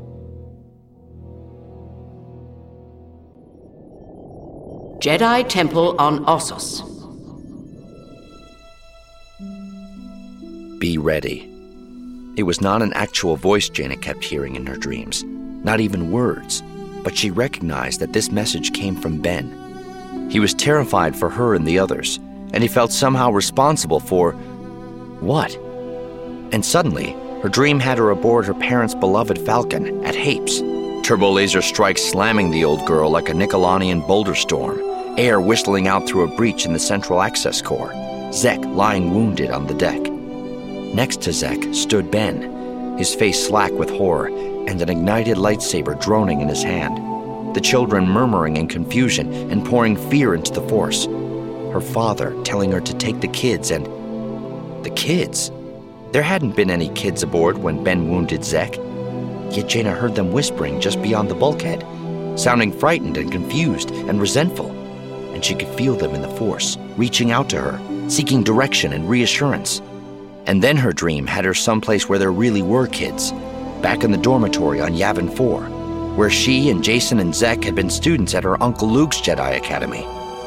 Jedi Temple on Ossus. Be ready. It was not an actual voice Jaina kept hearing in her dreams, not even words, but she recognized that this message came from Ben. He was terrified for her and the others, and he felt somehow responsible for... what? And suddenly, her dream had her aboard her parents' beloved Falcon at Hapes. Turbo laser strikes slamming the old girl like a Nicolanian boulder storm, air whistling out through a breach in the central access core, Zek lying wounded on the deck. Next to Zek stood Ben, his face slack with horror and an ignited lightsaber droning in his hand, the children murmuring in confusion and pouring fear into the Force. Her father telling her to take the kids and... the kids? There hadn't been any kids aboard when Ben wounded Zek, yet Jaina heard them whispering just beyond the bulkhead, sounding frightened and confused and resentful, and she could feel them in the Force, reaching out to her, seeking direction and reassurance. And then her dream had her someplace where there really were kids, back in the dormitory on Yavin 4, where she and Jacen and Zek had been students at her Uncle Luke's Jedi Academy.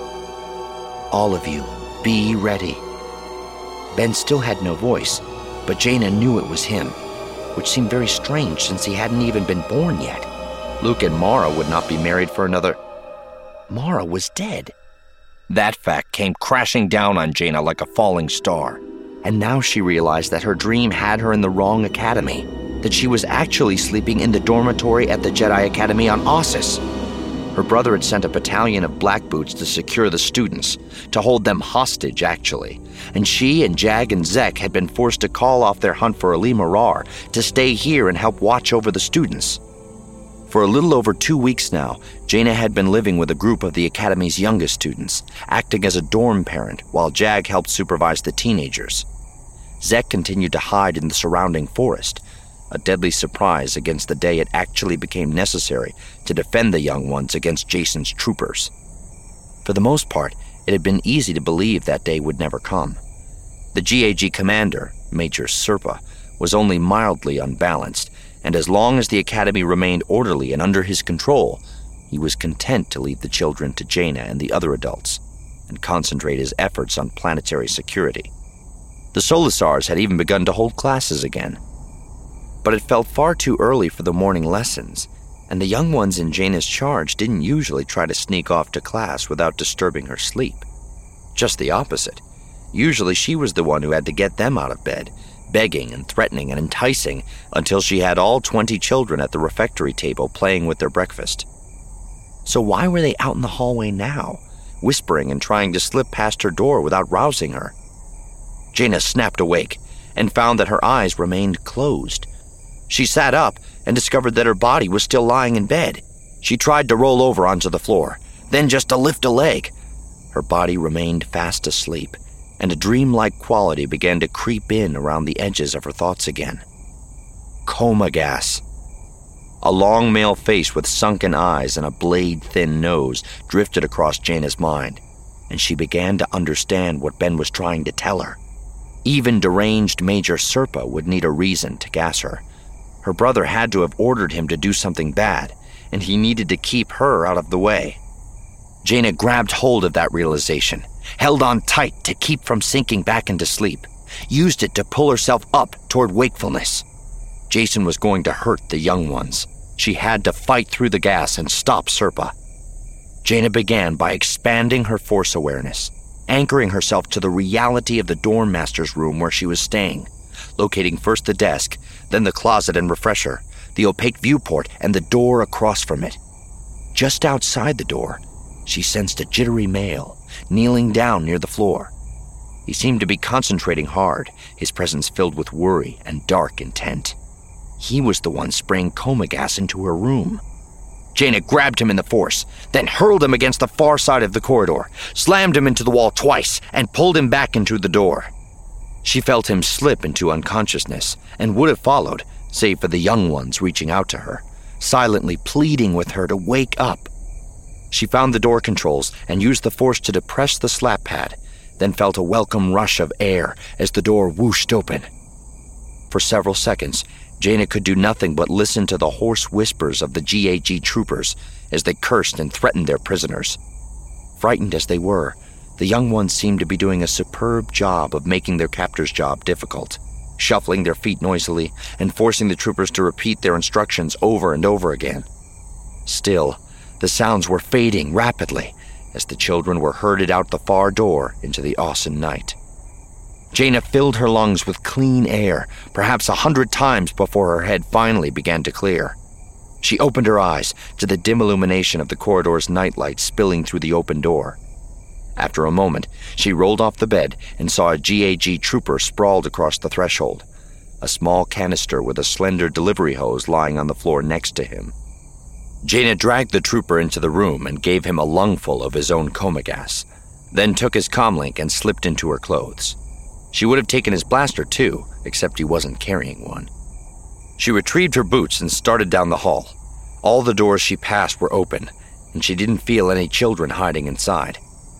"All of you, be ready." Ben still had no voice, but Jaina knew it was him, which seemed very strange since he hadn't even been born yet. Luke and Mara would not be married for another... Mara was dead. That fact came crashing down on Jaina like a falling star. And now she realized that her dream had her in the wrong academy, that she was actually sleeping in the dormitory at the Jedi Academy on Ossus. Her brother had sent a battalion of Black Boots to secure the students, to hold them hostage, actually, and she and Jag and Zek had been forced to call off their hunt for Ali Marar to stay here and help watch over the students. For a little over 2 weeks now, Jaina had been living with a group of the Academy's youngest students, acting as a dorm parent while Jag helped supervise the teenagers. Zek continued to hide in the surrounding forest, a deadly surprise against the day it actually became necessary to defend the young ones against Jacen's troopers. For the most part, it had been easy to believe that day would never come. The GAG commander, Major Serpa, was only mildly unbalanced, and as long as the academy remained orderly and under his control, he was content to leave the children to Jaina and the other adults and concentrate his efforts on planetary security. The Solisars had even begun to hold classes again. But it felt far too early for the morning lessons, and the young ones in Jaina's charge didn't usually try to sneak off to class without disturbing her sleep. Just the opposite. Usually she was the one who had to get them out of bed, begging and threatening and enticing until she had all 20 children at the refectory table playing with their breakfast. So why were they out in the hallway now, whispering and trying to slip past her door without rousing her? Jaina snapped awake and found that her eyes remained closed. She sat up and discovered that her body was still lying in bed. She tried to roll over onto the floor, then just to lift a leg. Her body remained fast asleep, and a dreamlike quality began to creep in around the edges of her thoughts again. Coma gas. A long male face with sunken eyes and a blade-thin nose drifted across Jaina's mind, and she began to understand what Ben was trying to tell her. Even deranged Major Serpa would need a reason to gas her. Her brother had to have ordered him to do something bad, and he needed to keep her out of the way. Jaina grabbed hold of that realization, held on tight to keep from sinking back into sleep, used it to pull herself up toward wakefulness. Jason was going to hurt the young ones. She had to fight through the gas and stop Serpa. Jaina began by expanding her force awareness, anchoring herself to the reality of the dorm master's room where she was staying, locating first the desk, then the closet and refresher, the opaque viewport, and the door across from it. Just outside the door, she sensed a jittery male, kneeling down near the floor. He seemed to be concentrating hard, his presence filled with worry and dark intent. He was the one spraying coma gas into her room. Jaina grabbed him in the force, then hurled him against the far side of the corridor, slammed him into the wall twice, and pulled him back into the door. She felt him slip into unconsciousness and would have followed, save for the young ones reaching out to her, silently pleading with her to wake up. She found the door controls and used the force to depress the slap pad, then felt a welcome rush of air as the door whooshed open. For several seconds, Jaina could do nothing but listen to the hoarse whispers of the GAG troopers as they cursed and threatened their prisoners. Frightened as they were, the young ones seemed to be doing a superb job of making their captor's job difficult, shuffling their feet noisily and forcing the troopers to repeat their instructions over and over again. Still, the sounds were fading rapidly as the children were herded out the far door into the awesome night. Jaina filled her lungs with clean air, perhaps 100 times before her head finally began to clear. She opened her eyes to the dim illumination of the corridor's nightlight spilling through the open door. After a moment, she rolled off the bed and saw a GAG trooper sprawled across the threshold, a small canister with a slender delivery hose lying on the floor next to him. Jaina dragged the trooper into the room and gave him a lungful of his own coma gas, then took his comlink and slipped into her clothes. She would have taken his blaster too, except he wasn't carrying one. She retrieved her boots and started down the hall. All the doors she passed were open, and she didn't feel any children hiding inside.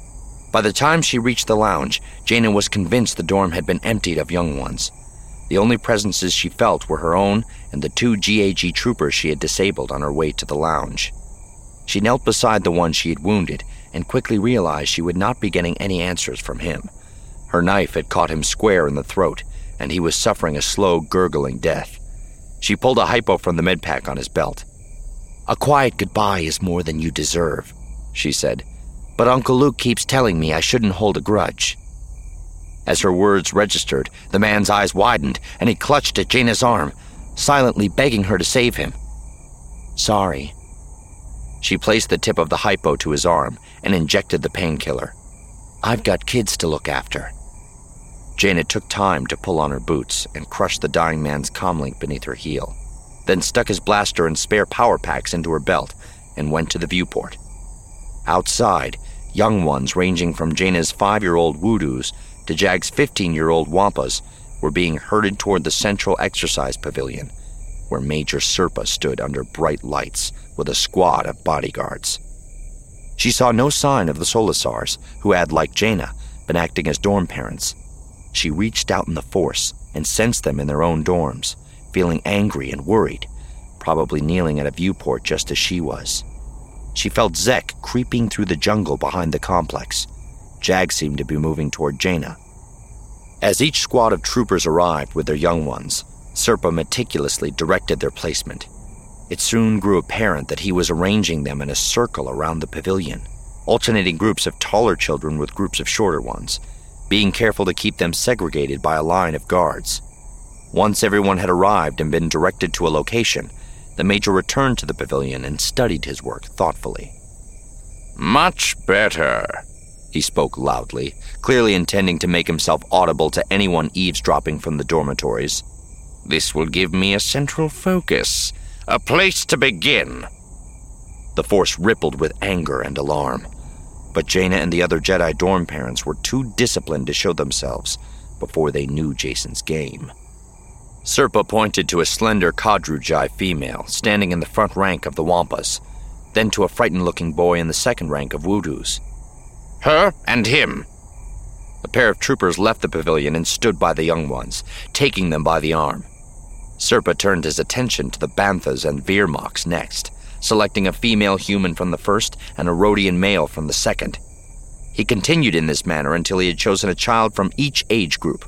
By the time she reached the lounge, Jaina was convinced the dorm had been emptied of young ones. The only presences she felt were her own and the 2 GAG troopers she had disabled on her way to the lounge. She knelt beside the one she had wounded and quickly realized she would not be getting any answers from him. Her knife had caught him square in the throat, and he was suffering a slow, gurgling death. She pulled a hypo from the medpack on his belt. "A quiet goodbye is more than you deserve," she said, "but Uncle Luke keeps telling me I shouldn't hold a grudge." As her words registered, the man's eyes widened, and he clutched at Jaina's arm, silently begging her to save him. "Sorry." She placed the tip of the hypo to his arm and injected the painkiller. "I've got kids to look after." Jaina took time to pull on her boots and crush the dying man's comlink beneath her heel, then stuck his blaster and spare power packs into her belt and went to the viewport. Outside, young ones ranging from Jaina's 5-year-old Woodoos to Jag's 15-year-old Wampas were being herded toward the central exercise pavilion, where Major Serpa stood under bright lights with a squad of bodyguards. She saw no sign of the Solisars, who had, like Jaina, been acting as dorm parents. She reached out in the force and sensed them in their own dorms, feeling angry and worried, probably kneeling at a viewport just as she was. She felt Zek creeping through the jungle behind the complex. Jag seemed to be moving toward Jaina. As each squad of troopers arrived with their young ones, Serpa meticulously directed their placement. It soon grew apparent that he was arranging them in a circle around the pavilion, alternating groups of taller children with groups of shorter ones, being careful to keep them segregated by a line of guards. Once everyone had arrived and been directed to a location, the Major returned to the pavilion and studied his work thoughtfully. Much better, he spoke loudly, clearly intending to make himself audible to anyone eavesdropping from the dormitories. This will give me a central focus, a place to begin. The force rippled with anger and alarm, but Jaina and the other Jedi dorm parents were too disciplined to show themselves before they knew Jacen's game. Serpa pointed to a slender Kadrujai female standing in the front rank of the Wampas, then to a frightened-looking boy in the second rank of Woodoos. Her and him. A pair of troopers left the pavilion and stood by the young ones, taking them by the arm. Serpa turned his attention to the Banthas and Veermoks next, selecting a female human from the first and a Rhodian male from the second. He continued in this manner until he had chosen a child from each age group.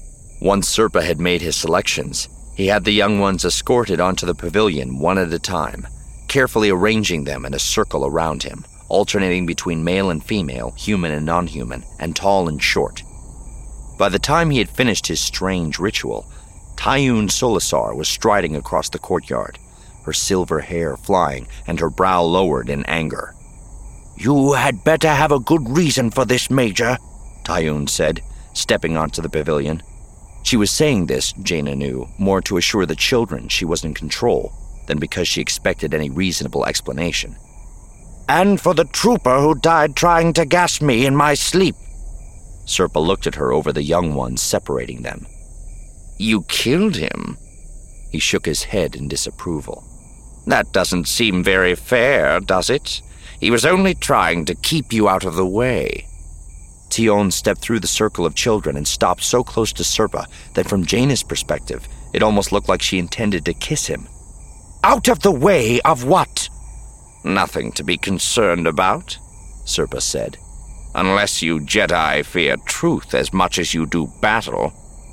Once Serpa had made his selections, he had the young ones escorted onto the pavilion one at a time, carefully arranging them in a circle around him, alternating between male and female, human and non-human, and tall and short. By the time he had finished his strange ritual, Tyun Solasar was striding across the courtyard, her silver hair flying and her brow lowered in anger. "You had better have a good reason for this, Major," Tyun said, stepping onto the pavilion. She was saying this, Jaina knew, more to assure the children she was in control than because she expected any reasonable explanation. "And for the trooper who died trying to gas me in my sleep." Serpa looked at her over the young ones, separating them. You killed him? He shook his head in disapproval. That doesn't seem very fair, does it? He was only trying to keep you out of the way. Tion stepped through the circle of children and stopped so close to Serpa that from Jaina's perspective, it almost looked like she intended to kiss him. "Out of the way of what?" "Nothing to be concerned about," Serpa said. "Unless you Jedi fear truth as much as you do battle."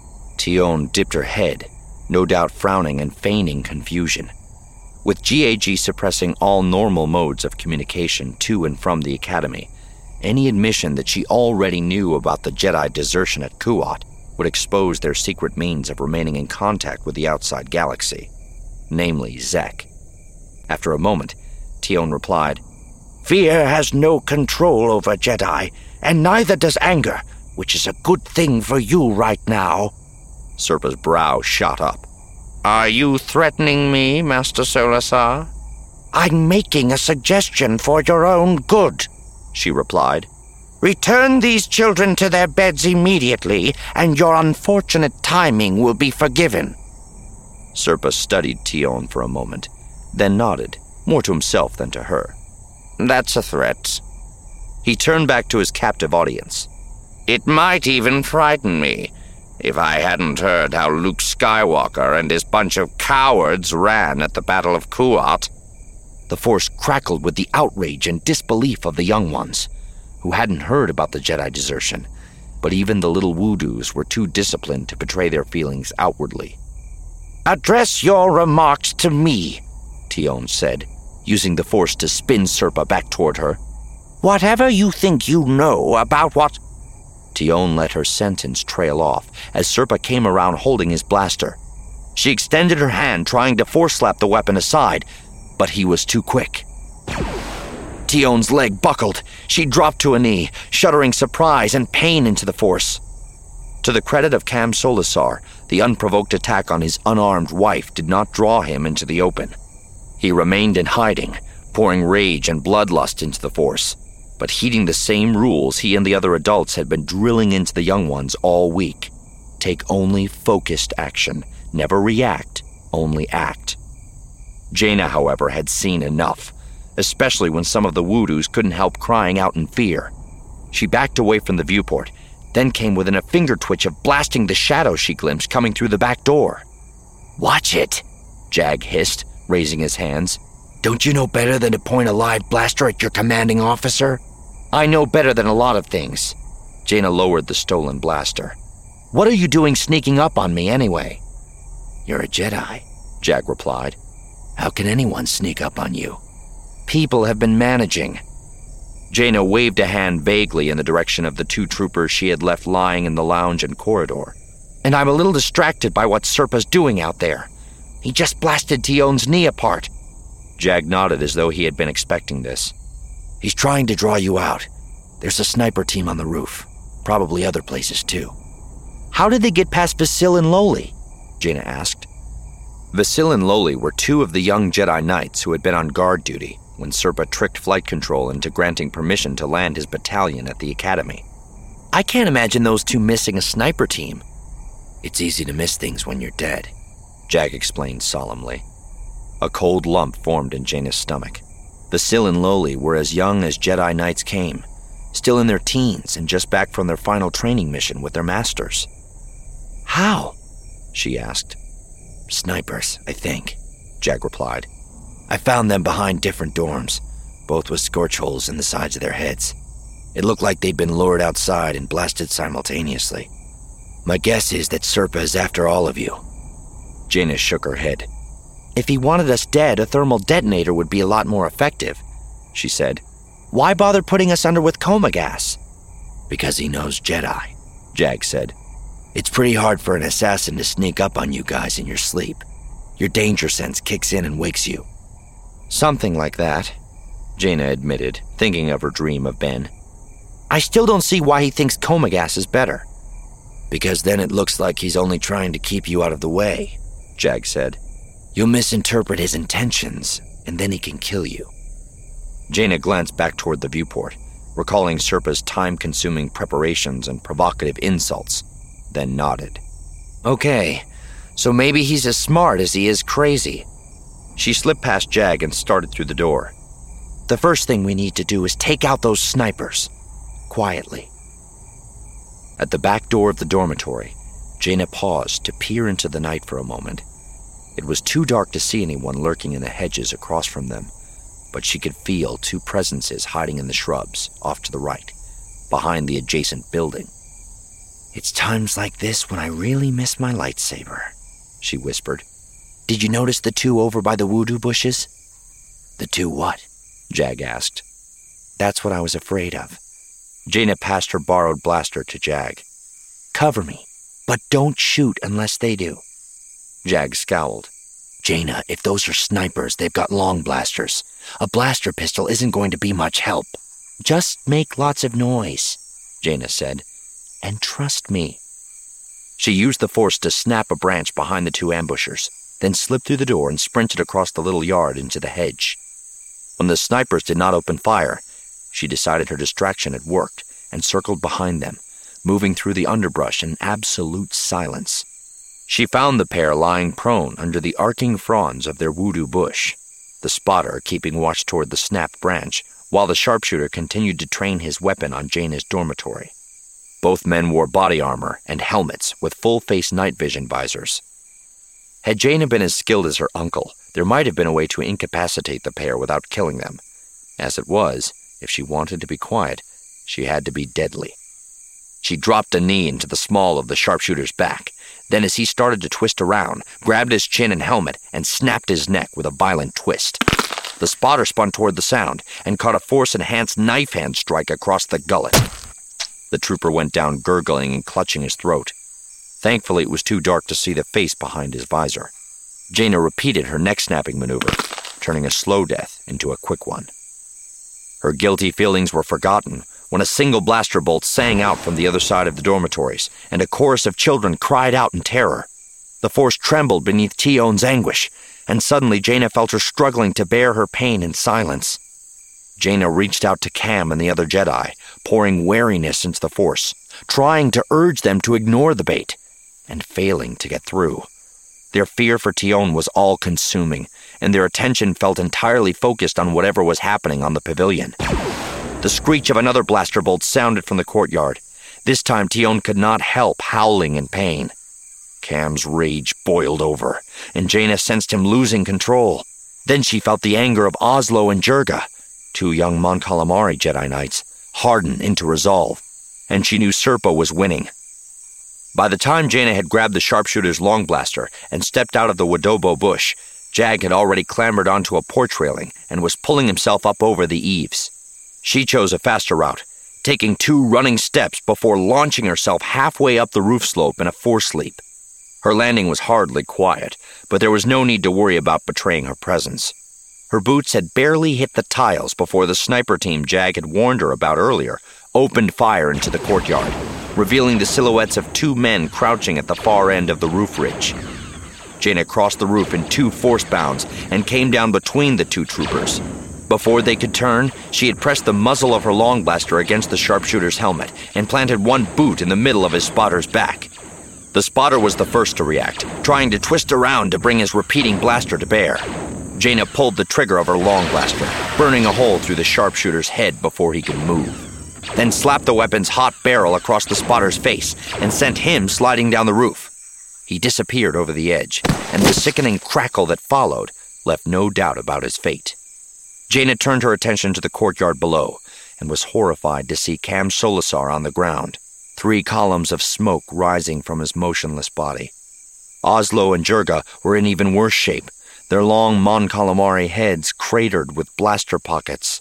Tion dipped her head, no doubt frowning and feigning confusion. With GAG suppressing all normal modes of communication to and from the Academy, any admission that she already knew about the Jedi desertion at Kuat would expose their secret means of remaining in contact with the outside galaxy, namely Zek. After a moment, Tion replied, "Fear has no control over Jedi, and neither does anger, which is a good thing for you right now." Serpa's brow shot up. "Are you threatening me, Master Solasar?" "I'm making a suggestion for your own good," she replied. "Return these children to their beds immediately, and your unfortunate timing will be forgiven." Serpa studied Tion for a moment, then nodded, more to himself than to her. "That's a threat." He turned back to his captive audience. "It might even frighten me, if I hadn't heard how Luke Skywalker and his bunch of cowards ran at the Battle of Kuat." The Force crackled with the outrage and disbelief of the young ones, who hadn't heard about the Jedi desertion, but even the little Woodoos were too disciplined to betray their feelings outwardly. "Address your remarks to me," Tion said, using the Force to spin Serpa back toward her. "Whatever you think you know about what—" Tion let her sentence trail off as Serpa came around holding his blaster. She extended her hand, trying to force-slap the weapon aside, but he was too quick. Tion's leg buckled. She dropped to a knee, shuddering surprise and pain into the Force. To the credit of Cam Solasar, the unprovoked attack on his unarmed wife did not draw him into the open. He remained in hiding, pouring rage and bloodlust into the Force, but heeding the same rules he and the other adults had been drilling into the young ones all week. Take only focused action, never react, only act. Jaina, however, had seen enough, especially when some of the Woodoos couldn't help crying out in fear. She backed away from the viewport, then came within a finger twitch of blasting the shadow she glimpsed coming through the back door. "Watch it," Jag hissed, raising his hands. "Don't you know better than to point a live blaster at your commanding officer?" "I know better than a lot of things." Jaina lowered the stolen blaster. "What are you doing sneaking up on me anyway?" "You're a Jedi," Jag replied. "How can anyone sneak up on you?" "People have been managing." Jaina waved a hand vaguely in the direction of the two troopers she had left lying in the lounge and corridor. "And I'm a little distracted by what Serpa's doing out there. He just blasted Tion's knee apart." Jag nodded as though he had been expecting this. "He's trying to draw you out. There's a sniper team on the roof. Probably other places too." "How did they get past Vasil and Loli?" Jaina asked. Vasil and Loli were two of the young Jedi Knights who had been on guard duty when Serpa tricked flight control into granting permission to land his battalion at the academy. "I can't imagine those two missing a sniper team." "It's easy to miss things when you're dead," Jag explained solemnly. A cold lump formed in Jaina's stomach. Vasil and Loli were as young as Jedi Knights came, still in their teens and just back from their final training mission with their masters. "How?" she asked. "Snipers, I think," Jag replied. "I found them behind different dorms, both with scorch holes in the sides of their heads. It looked like they'd been lured outside and blasted simultaneously. My guess is that Serpa is after all of you." Jaina shook her head. "If he wanted us dead, a thermal detonator would be a lot more effective," she said. "Why bother putting us under with coma gas?" "Because he knows Jedi," Jag said. "It's pretty hard for an assassin to sneak up on you guys in your sleep. Your danger sense kicks in and wakes you." "Something like that," Jaina admitted, thinking of her dream of Ben. "I still don't see why he thinks coma gas is better." "Because then it looks like he's only trying to keep you out of the way," Jag said. "You'll misinterpret his intentions, and then he can kill you." Jaina glanced back toward the viewport, recalling Serpa's time-consuming preparations and provocative insults, then nodded. "Okay, so maybe he's as smart as he is crazy." She slipped past Jag and started through the door. "The first thing we need to do is take out those snipers. Quietly." At the back door of the dormitory, Jaina paused to peer into the night for a moment. It was too dark to see anyone lurking in the hedges across from them, but she could feel two presences hiding in the shrubs off to the right, behind the adjacent building. "It's times like this when I really miss my lightsaber," she whispered. "Did you notice the two over by the voodoo bushes?" "The two what?" Jag asked. "That's what I was afraid of." Jaina passed her borrowed blaster to Jag. "Cover me, but don't shoot unless they do." Jag scowled. "Jaina, if those are snipers, they've got long blasters. A blaster pistol isn't going to be much help." "Just make lots of noise," Jaina said. "And trust me." She used the force to snap a branch behind the two ambushers, then slipped through the door and sprinted across the little yard into the hedge. When the snipers did not open fire, she decided her distraction had worked and circled behind them, moving through the underbrush in absolute silence. She found the pair lying prone under the arcing fronds of their voodoo bush, the spotter keeping watch toward the snapped branch, while the sharpshooter continued to train his weapon on Jaina's dormitory. Both men wore body armor and helmets with full-face night vision visors. Had Jaina been as skilled as her uncle, there might have been a way to incapacitate the pair without killing them. As it was, if she wanted to be quiet, she had to be deadly. She dropped a knee into the small of the sharpshooter's back. Then as he started to twist around, grabbed his chin and helmet and snapped his neck with a violent twist. The spotter spun toward the sound and caught a force-enhanced knife hand strike across the gullet. The trooper went down gurgling and clutching his throat. Thankfully, it was too dark to see the face behind his visor. Jaina repeated her neck-snapping maneuver, turning a slow death into a quick one. Her guilty feelings were forgotten when a single blaster bolt sang out from the other side of the dormitories, and a chorus of children cried out in terror. The force trembled beneath Tion's anguish, and suddenly Jaina felt her struggling to bear her pain in silence. Jaina reached out to Cam and the other Jedi, pouring wariness into the force, trying to urge them to ignore the bait, and failing to get through. Their fear for Tion was all-consuming, and their attention felt entirely focused on whatever was happening on the pavilion. The screech of another blaster bolt sounded from the courtyard. This time Tion could not help howling in pain. Cam's rage boiled over, and Jaina sensed him losing control. Then she felt the anger of Oslo and Jirga, 2 young Mon Calamari Jedi Knights, harden into resolve, and she knew Serpa was winning. By the time Jaina had grabbed the sharpshooter's long blaster and stepped out of the Wadobo bush, Jag had already clambered onto a porch railing and was pulling himself up over the eaves. She chose a faster route, taking 2 running steps before launching herself halfway up the roof slope in a force leap. Her landing was hardly quiet, but there was no need to worry about betraying her presence. Her boots had barely hit the tiles before the sniper team Jag had warned her about earlier opened fire into the courtyard, revealing the silhouettes of 2 men crouching at the far end of the roof ridge. Jaina crossed the roof in 2 force bounds and came down between the 2 troopers. Before they could turn, she had pressed the muzzle of her long blaster against the sharpshooter's helmet and planted 1 boot in the middle of his spotter's back. The spotter was the first to react, trying to twist around to bring his repeating blaster to bear. Jaina pulled the trigger of her long blaster, burning a hole through the sharpshooter's head before he could move. Then slapped the weapon's hot barrel across the spotter's face and sent him sliding down the roof. He disappeared over the edge, and the sickening crackle that followed left no doubt about his fate. Jaina turned her attention to the courtyard below and was horrified to see Cam Solusar on the ground, 3 columns of smoke rising from his motionless body. Oslo and Jirga were in even worse shape, their long Mon Calamari heads cratered with blaster pockets.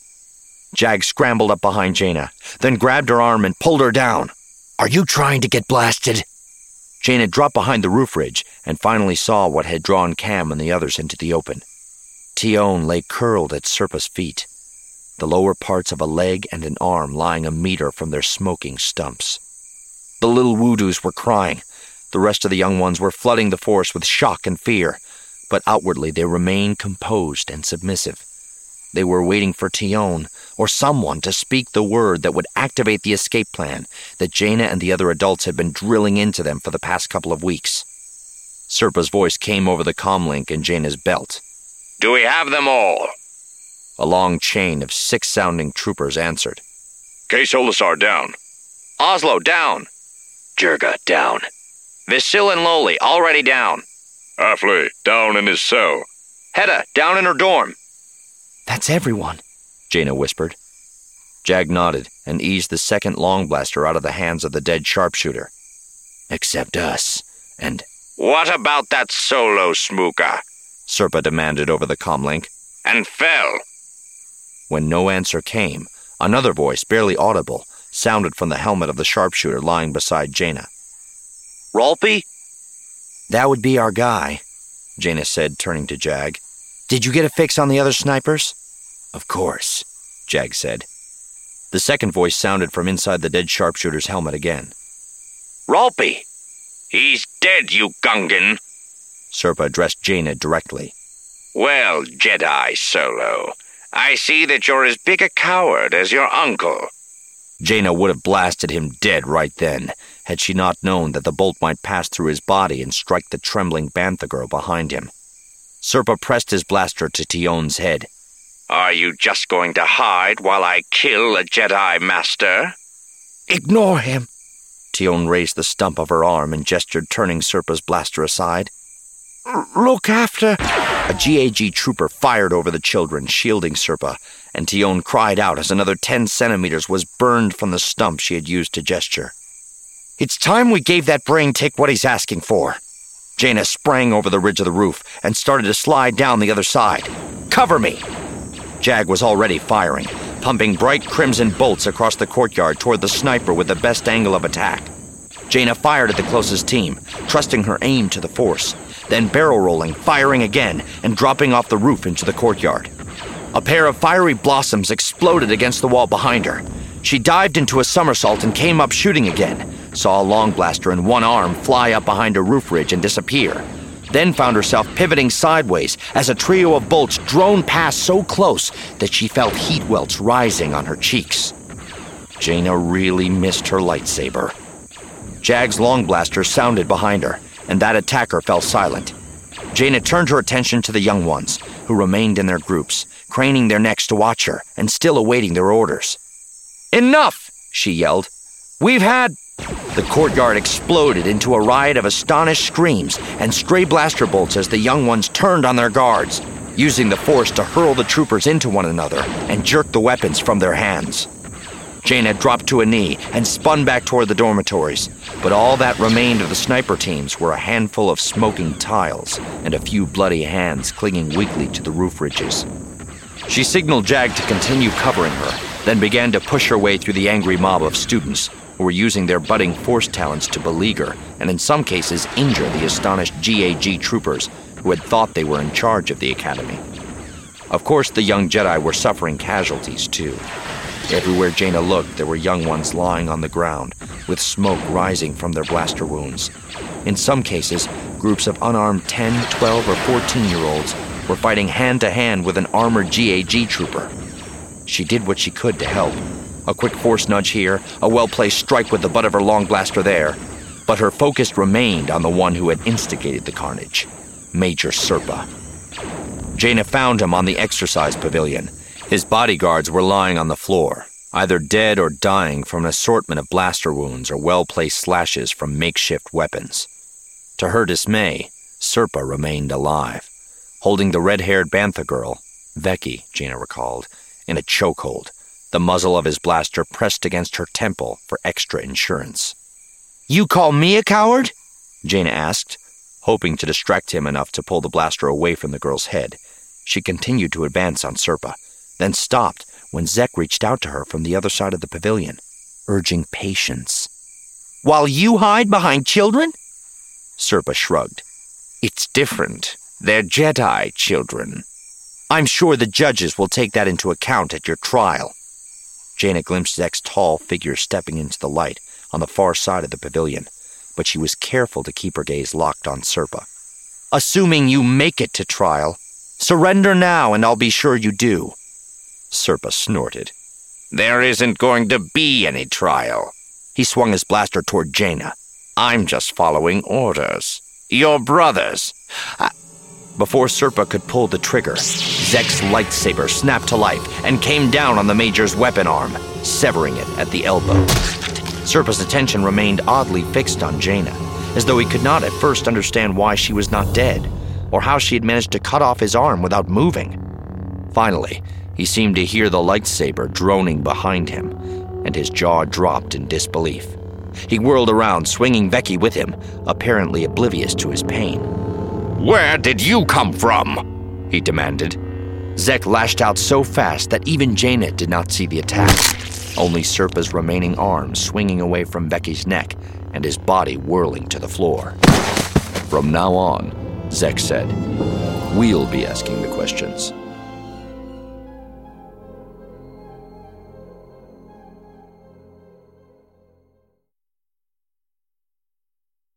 Jag scrambled up behind Jaina, then grabbed her arm and pulled her down. "Are you trying to get blasted?" Jaina dropped behind the roof ridge and finally saw what had drawn Cam and the others into the open. Tion lay curled at Serpa's feet, the lower parts of a leg and an arm lying a meter from their smoking stumps. The little Woodoos were crying. The rest of the young ones were flooding the forest with shock and fear, but outwardly they remained composed and submissive. They were waiting for Tion or someone to speak the word that would activate the escape plan that Jaina and the other adults had been drilling into them for the past couple of weeks. Serpa's voice came over the comlink in Jaina's belt. "Do we have them all?" A long chain of 6-sounding troopers answered. K. Solusar down. Oslo down. Jirga down. Visil and Loli already down. Affley down in his cell. Hedda down in her dorm. "That's everyone," Jaina whispered. Jag nodded and eased the second long blaster out of the hands of the dead sharpshooter. "Except us, and—" "What about that Solo Smooka?" Serpa demanded over the comlink. "And Fell?" When no answer came, another voice, barely audible, sounded from the helmet of the sharpshooter lying beside Jaina. "Rolpe?" "That would be our guy," Jaina said, turning to Jag. "Did you get a fix on the other snipers?" "Of course," Jag said. The second voice sounded from inside the dead sharpshooter's helmet again. "Rolpe! He's dead, you Gungan!" Serpa addressed Jaina directly. "Well, Jedi Solo, I see that you're as big a coward as your uncle." Jaina would have blasted him dead right then, had she not known that the bolt might pass through his body and strike the trembling Bantha girl behind him. Serpa pressed his blaster to Tion's head. "Are you just going to hide while I kill a Jedi Master?" "Ignore him." Tion raised the stump of her arm and gestured, turning Serpa's blaster aside. "Look after—" A GAG trooper fired over the children, shielding Serpa, and Tion cried out as another 10 centimeters was burned from the stump she had used to gesture. "It's time we gave that brain tick what he's asking for." Jaina sprang over the ridge of the roof and started to slide down the other side. "Cover me!" Jag was already firing, pumping bright crimson bolts across the courtyard toward the sniper with the best angle of attack. Jaina fired at the closest team, trusting her aim to the force, then barrel rolling, firing again, and dropping off the roof into the courtyard. A pair of fiery blossoms exploded against the wall behind her. She dived into a somersault and came up shooting again, saw a long blaster and one arm fly up behind a roof ridge and disappear, then found herself pivoting sideways as a trio of bolts droned past so close that she felt heat welts rising on her cheeks. Jaina really missed her lightsaber. Jag's long blaster sounded behind her, and that attacker fell silent. Jaina turned her attention to the young ones, who remained in their groups, craning their necks to watch her and still awaiting their orders. "Enough!" she yelled. "We've had—" The courtyard exploded into a riot of astonished screams and stray blaster bolts as the young ones turned on their guards. using the force to hurl the troopers into one another and jerk the weapons from their hands. Jaina dropped to a knee and spun back toward the dormitories, but all that remained of the sniper teams were a handful of smoking tiles and a few bloody hands clinging weakly to the roof ridges. She signaled Jag to continue covering her, then began to push her way through the angry mob of students who were using their budding force talents to beleaguer and in some cases injure the astonished GAG troopers who had thought they were in charge of the academy. Of course, the young Jedi were suffering casualties too. Everywhere Jaina looked, there were young ones lying on the ground, with smoke rising from their blaster wounds. In some cases, groups of unarmed 10, 12, or 14-year-olds were fighting hand-to-hand with an armored GAG trooper. She did what she could to help. A quick force nudge here, a well-placed strike with the butt of her long blaster there. But her focus remained on the one who had instigated the carnage, Major Serpa. Jaina found him on the exercise pavilion. His bodyguards were lying on the floor, either dead or dying from an assortment of blaster wounds or well-placed slashes from makeshift weapons. To her dismay, Serpa remained alive, holding the red-haired bantha girl, Veki, Jaina recalled, in a chokehold, the muzzle of his blaster pressed against her temple for extra insurance. "You call me a coward?" Jaina asked, hoping to distract him enough to pull the blaster away from the girl's head. She continued to advance on Serpa, then stopped when Zek reached out to her from the other side of the pavilion, urging patience. "While you hide behind children?" Serpa shrugged. "It's different. They're Jedi children." "I'm sure the judges will take that into account at your trial." Jaina glimpsed Zek's tall figure stepping into the light on the far side of the pavilion, but she was careful to keep her gaze locked on Serpa. "Assuming you make it to trial, surrender now and I'll be sure you do." Serpa snorted. "There isn't going to be any trial." He swung his blaster toward Jaina. "I'm just following orders. Your brothers." Before Serpa could pull the trigger, Zek's lightsaber snapped to life and came down on the Major's weapon arm, severing it at the elbow. Serpa's attention remained oddly fixed on Jaina, as though he could not at first understand why she was not dead, or how she had managed to cut off his arm without moving. Finally, he seemed to hear the lightsaber droning behind him, and his jaw dropped in disbelief. He whirled around, swinging Veki with him, apparently oblivious to his pain. "Where did you come from?" he demanded. Zek lashed out so fast that even Jaina did not see the attack, only Serpa's remaining arm swinging away from Veki's neck and his body whirling to the floor. "From now on," Zek said, "we'll be asking the questions."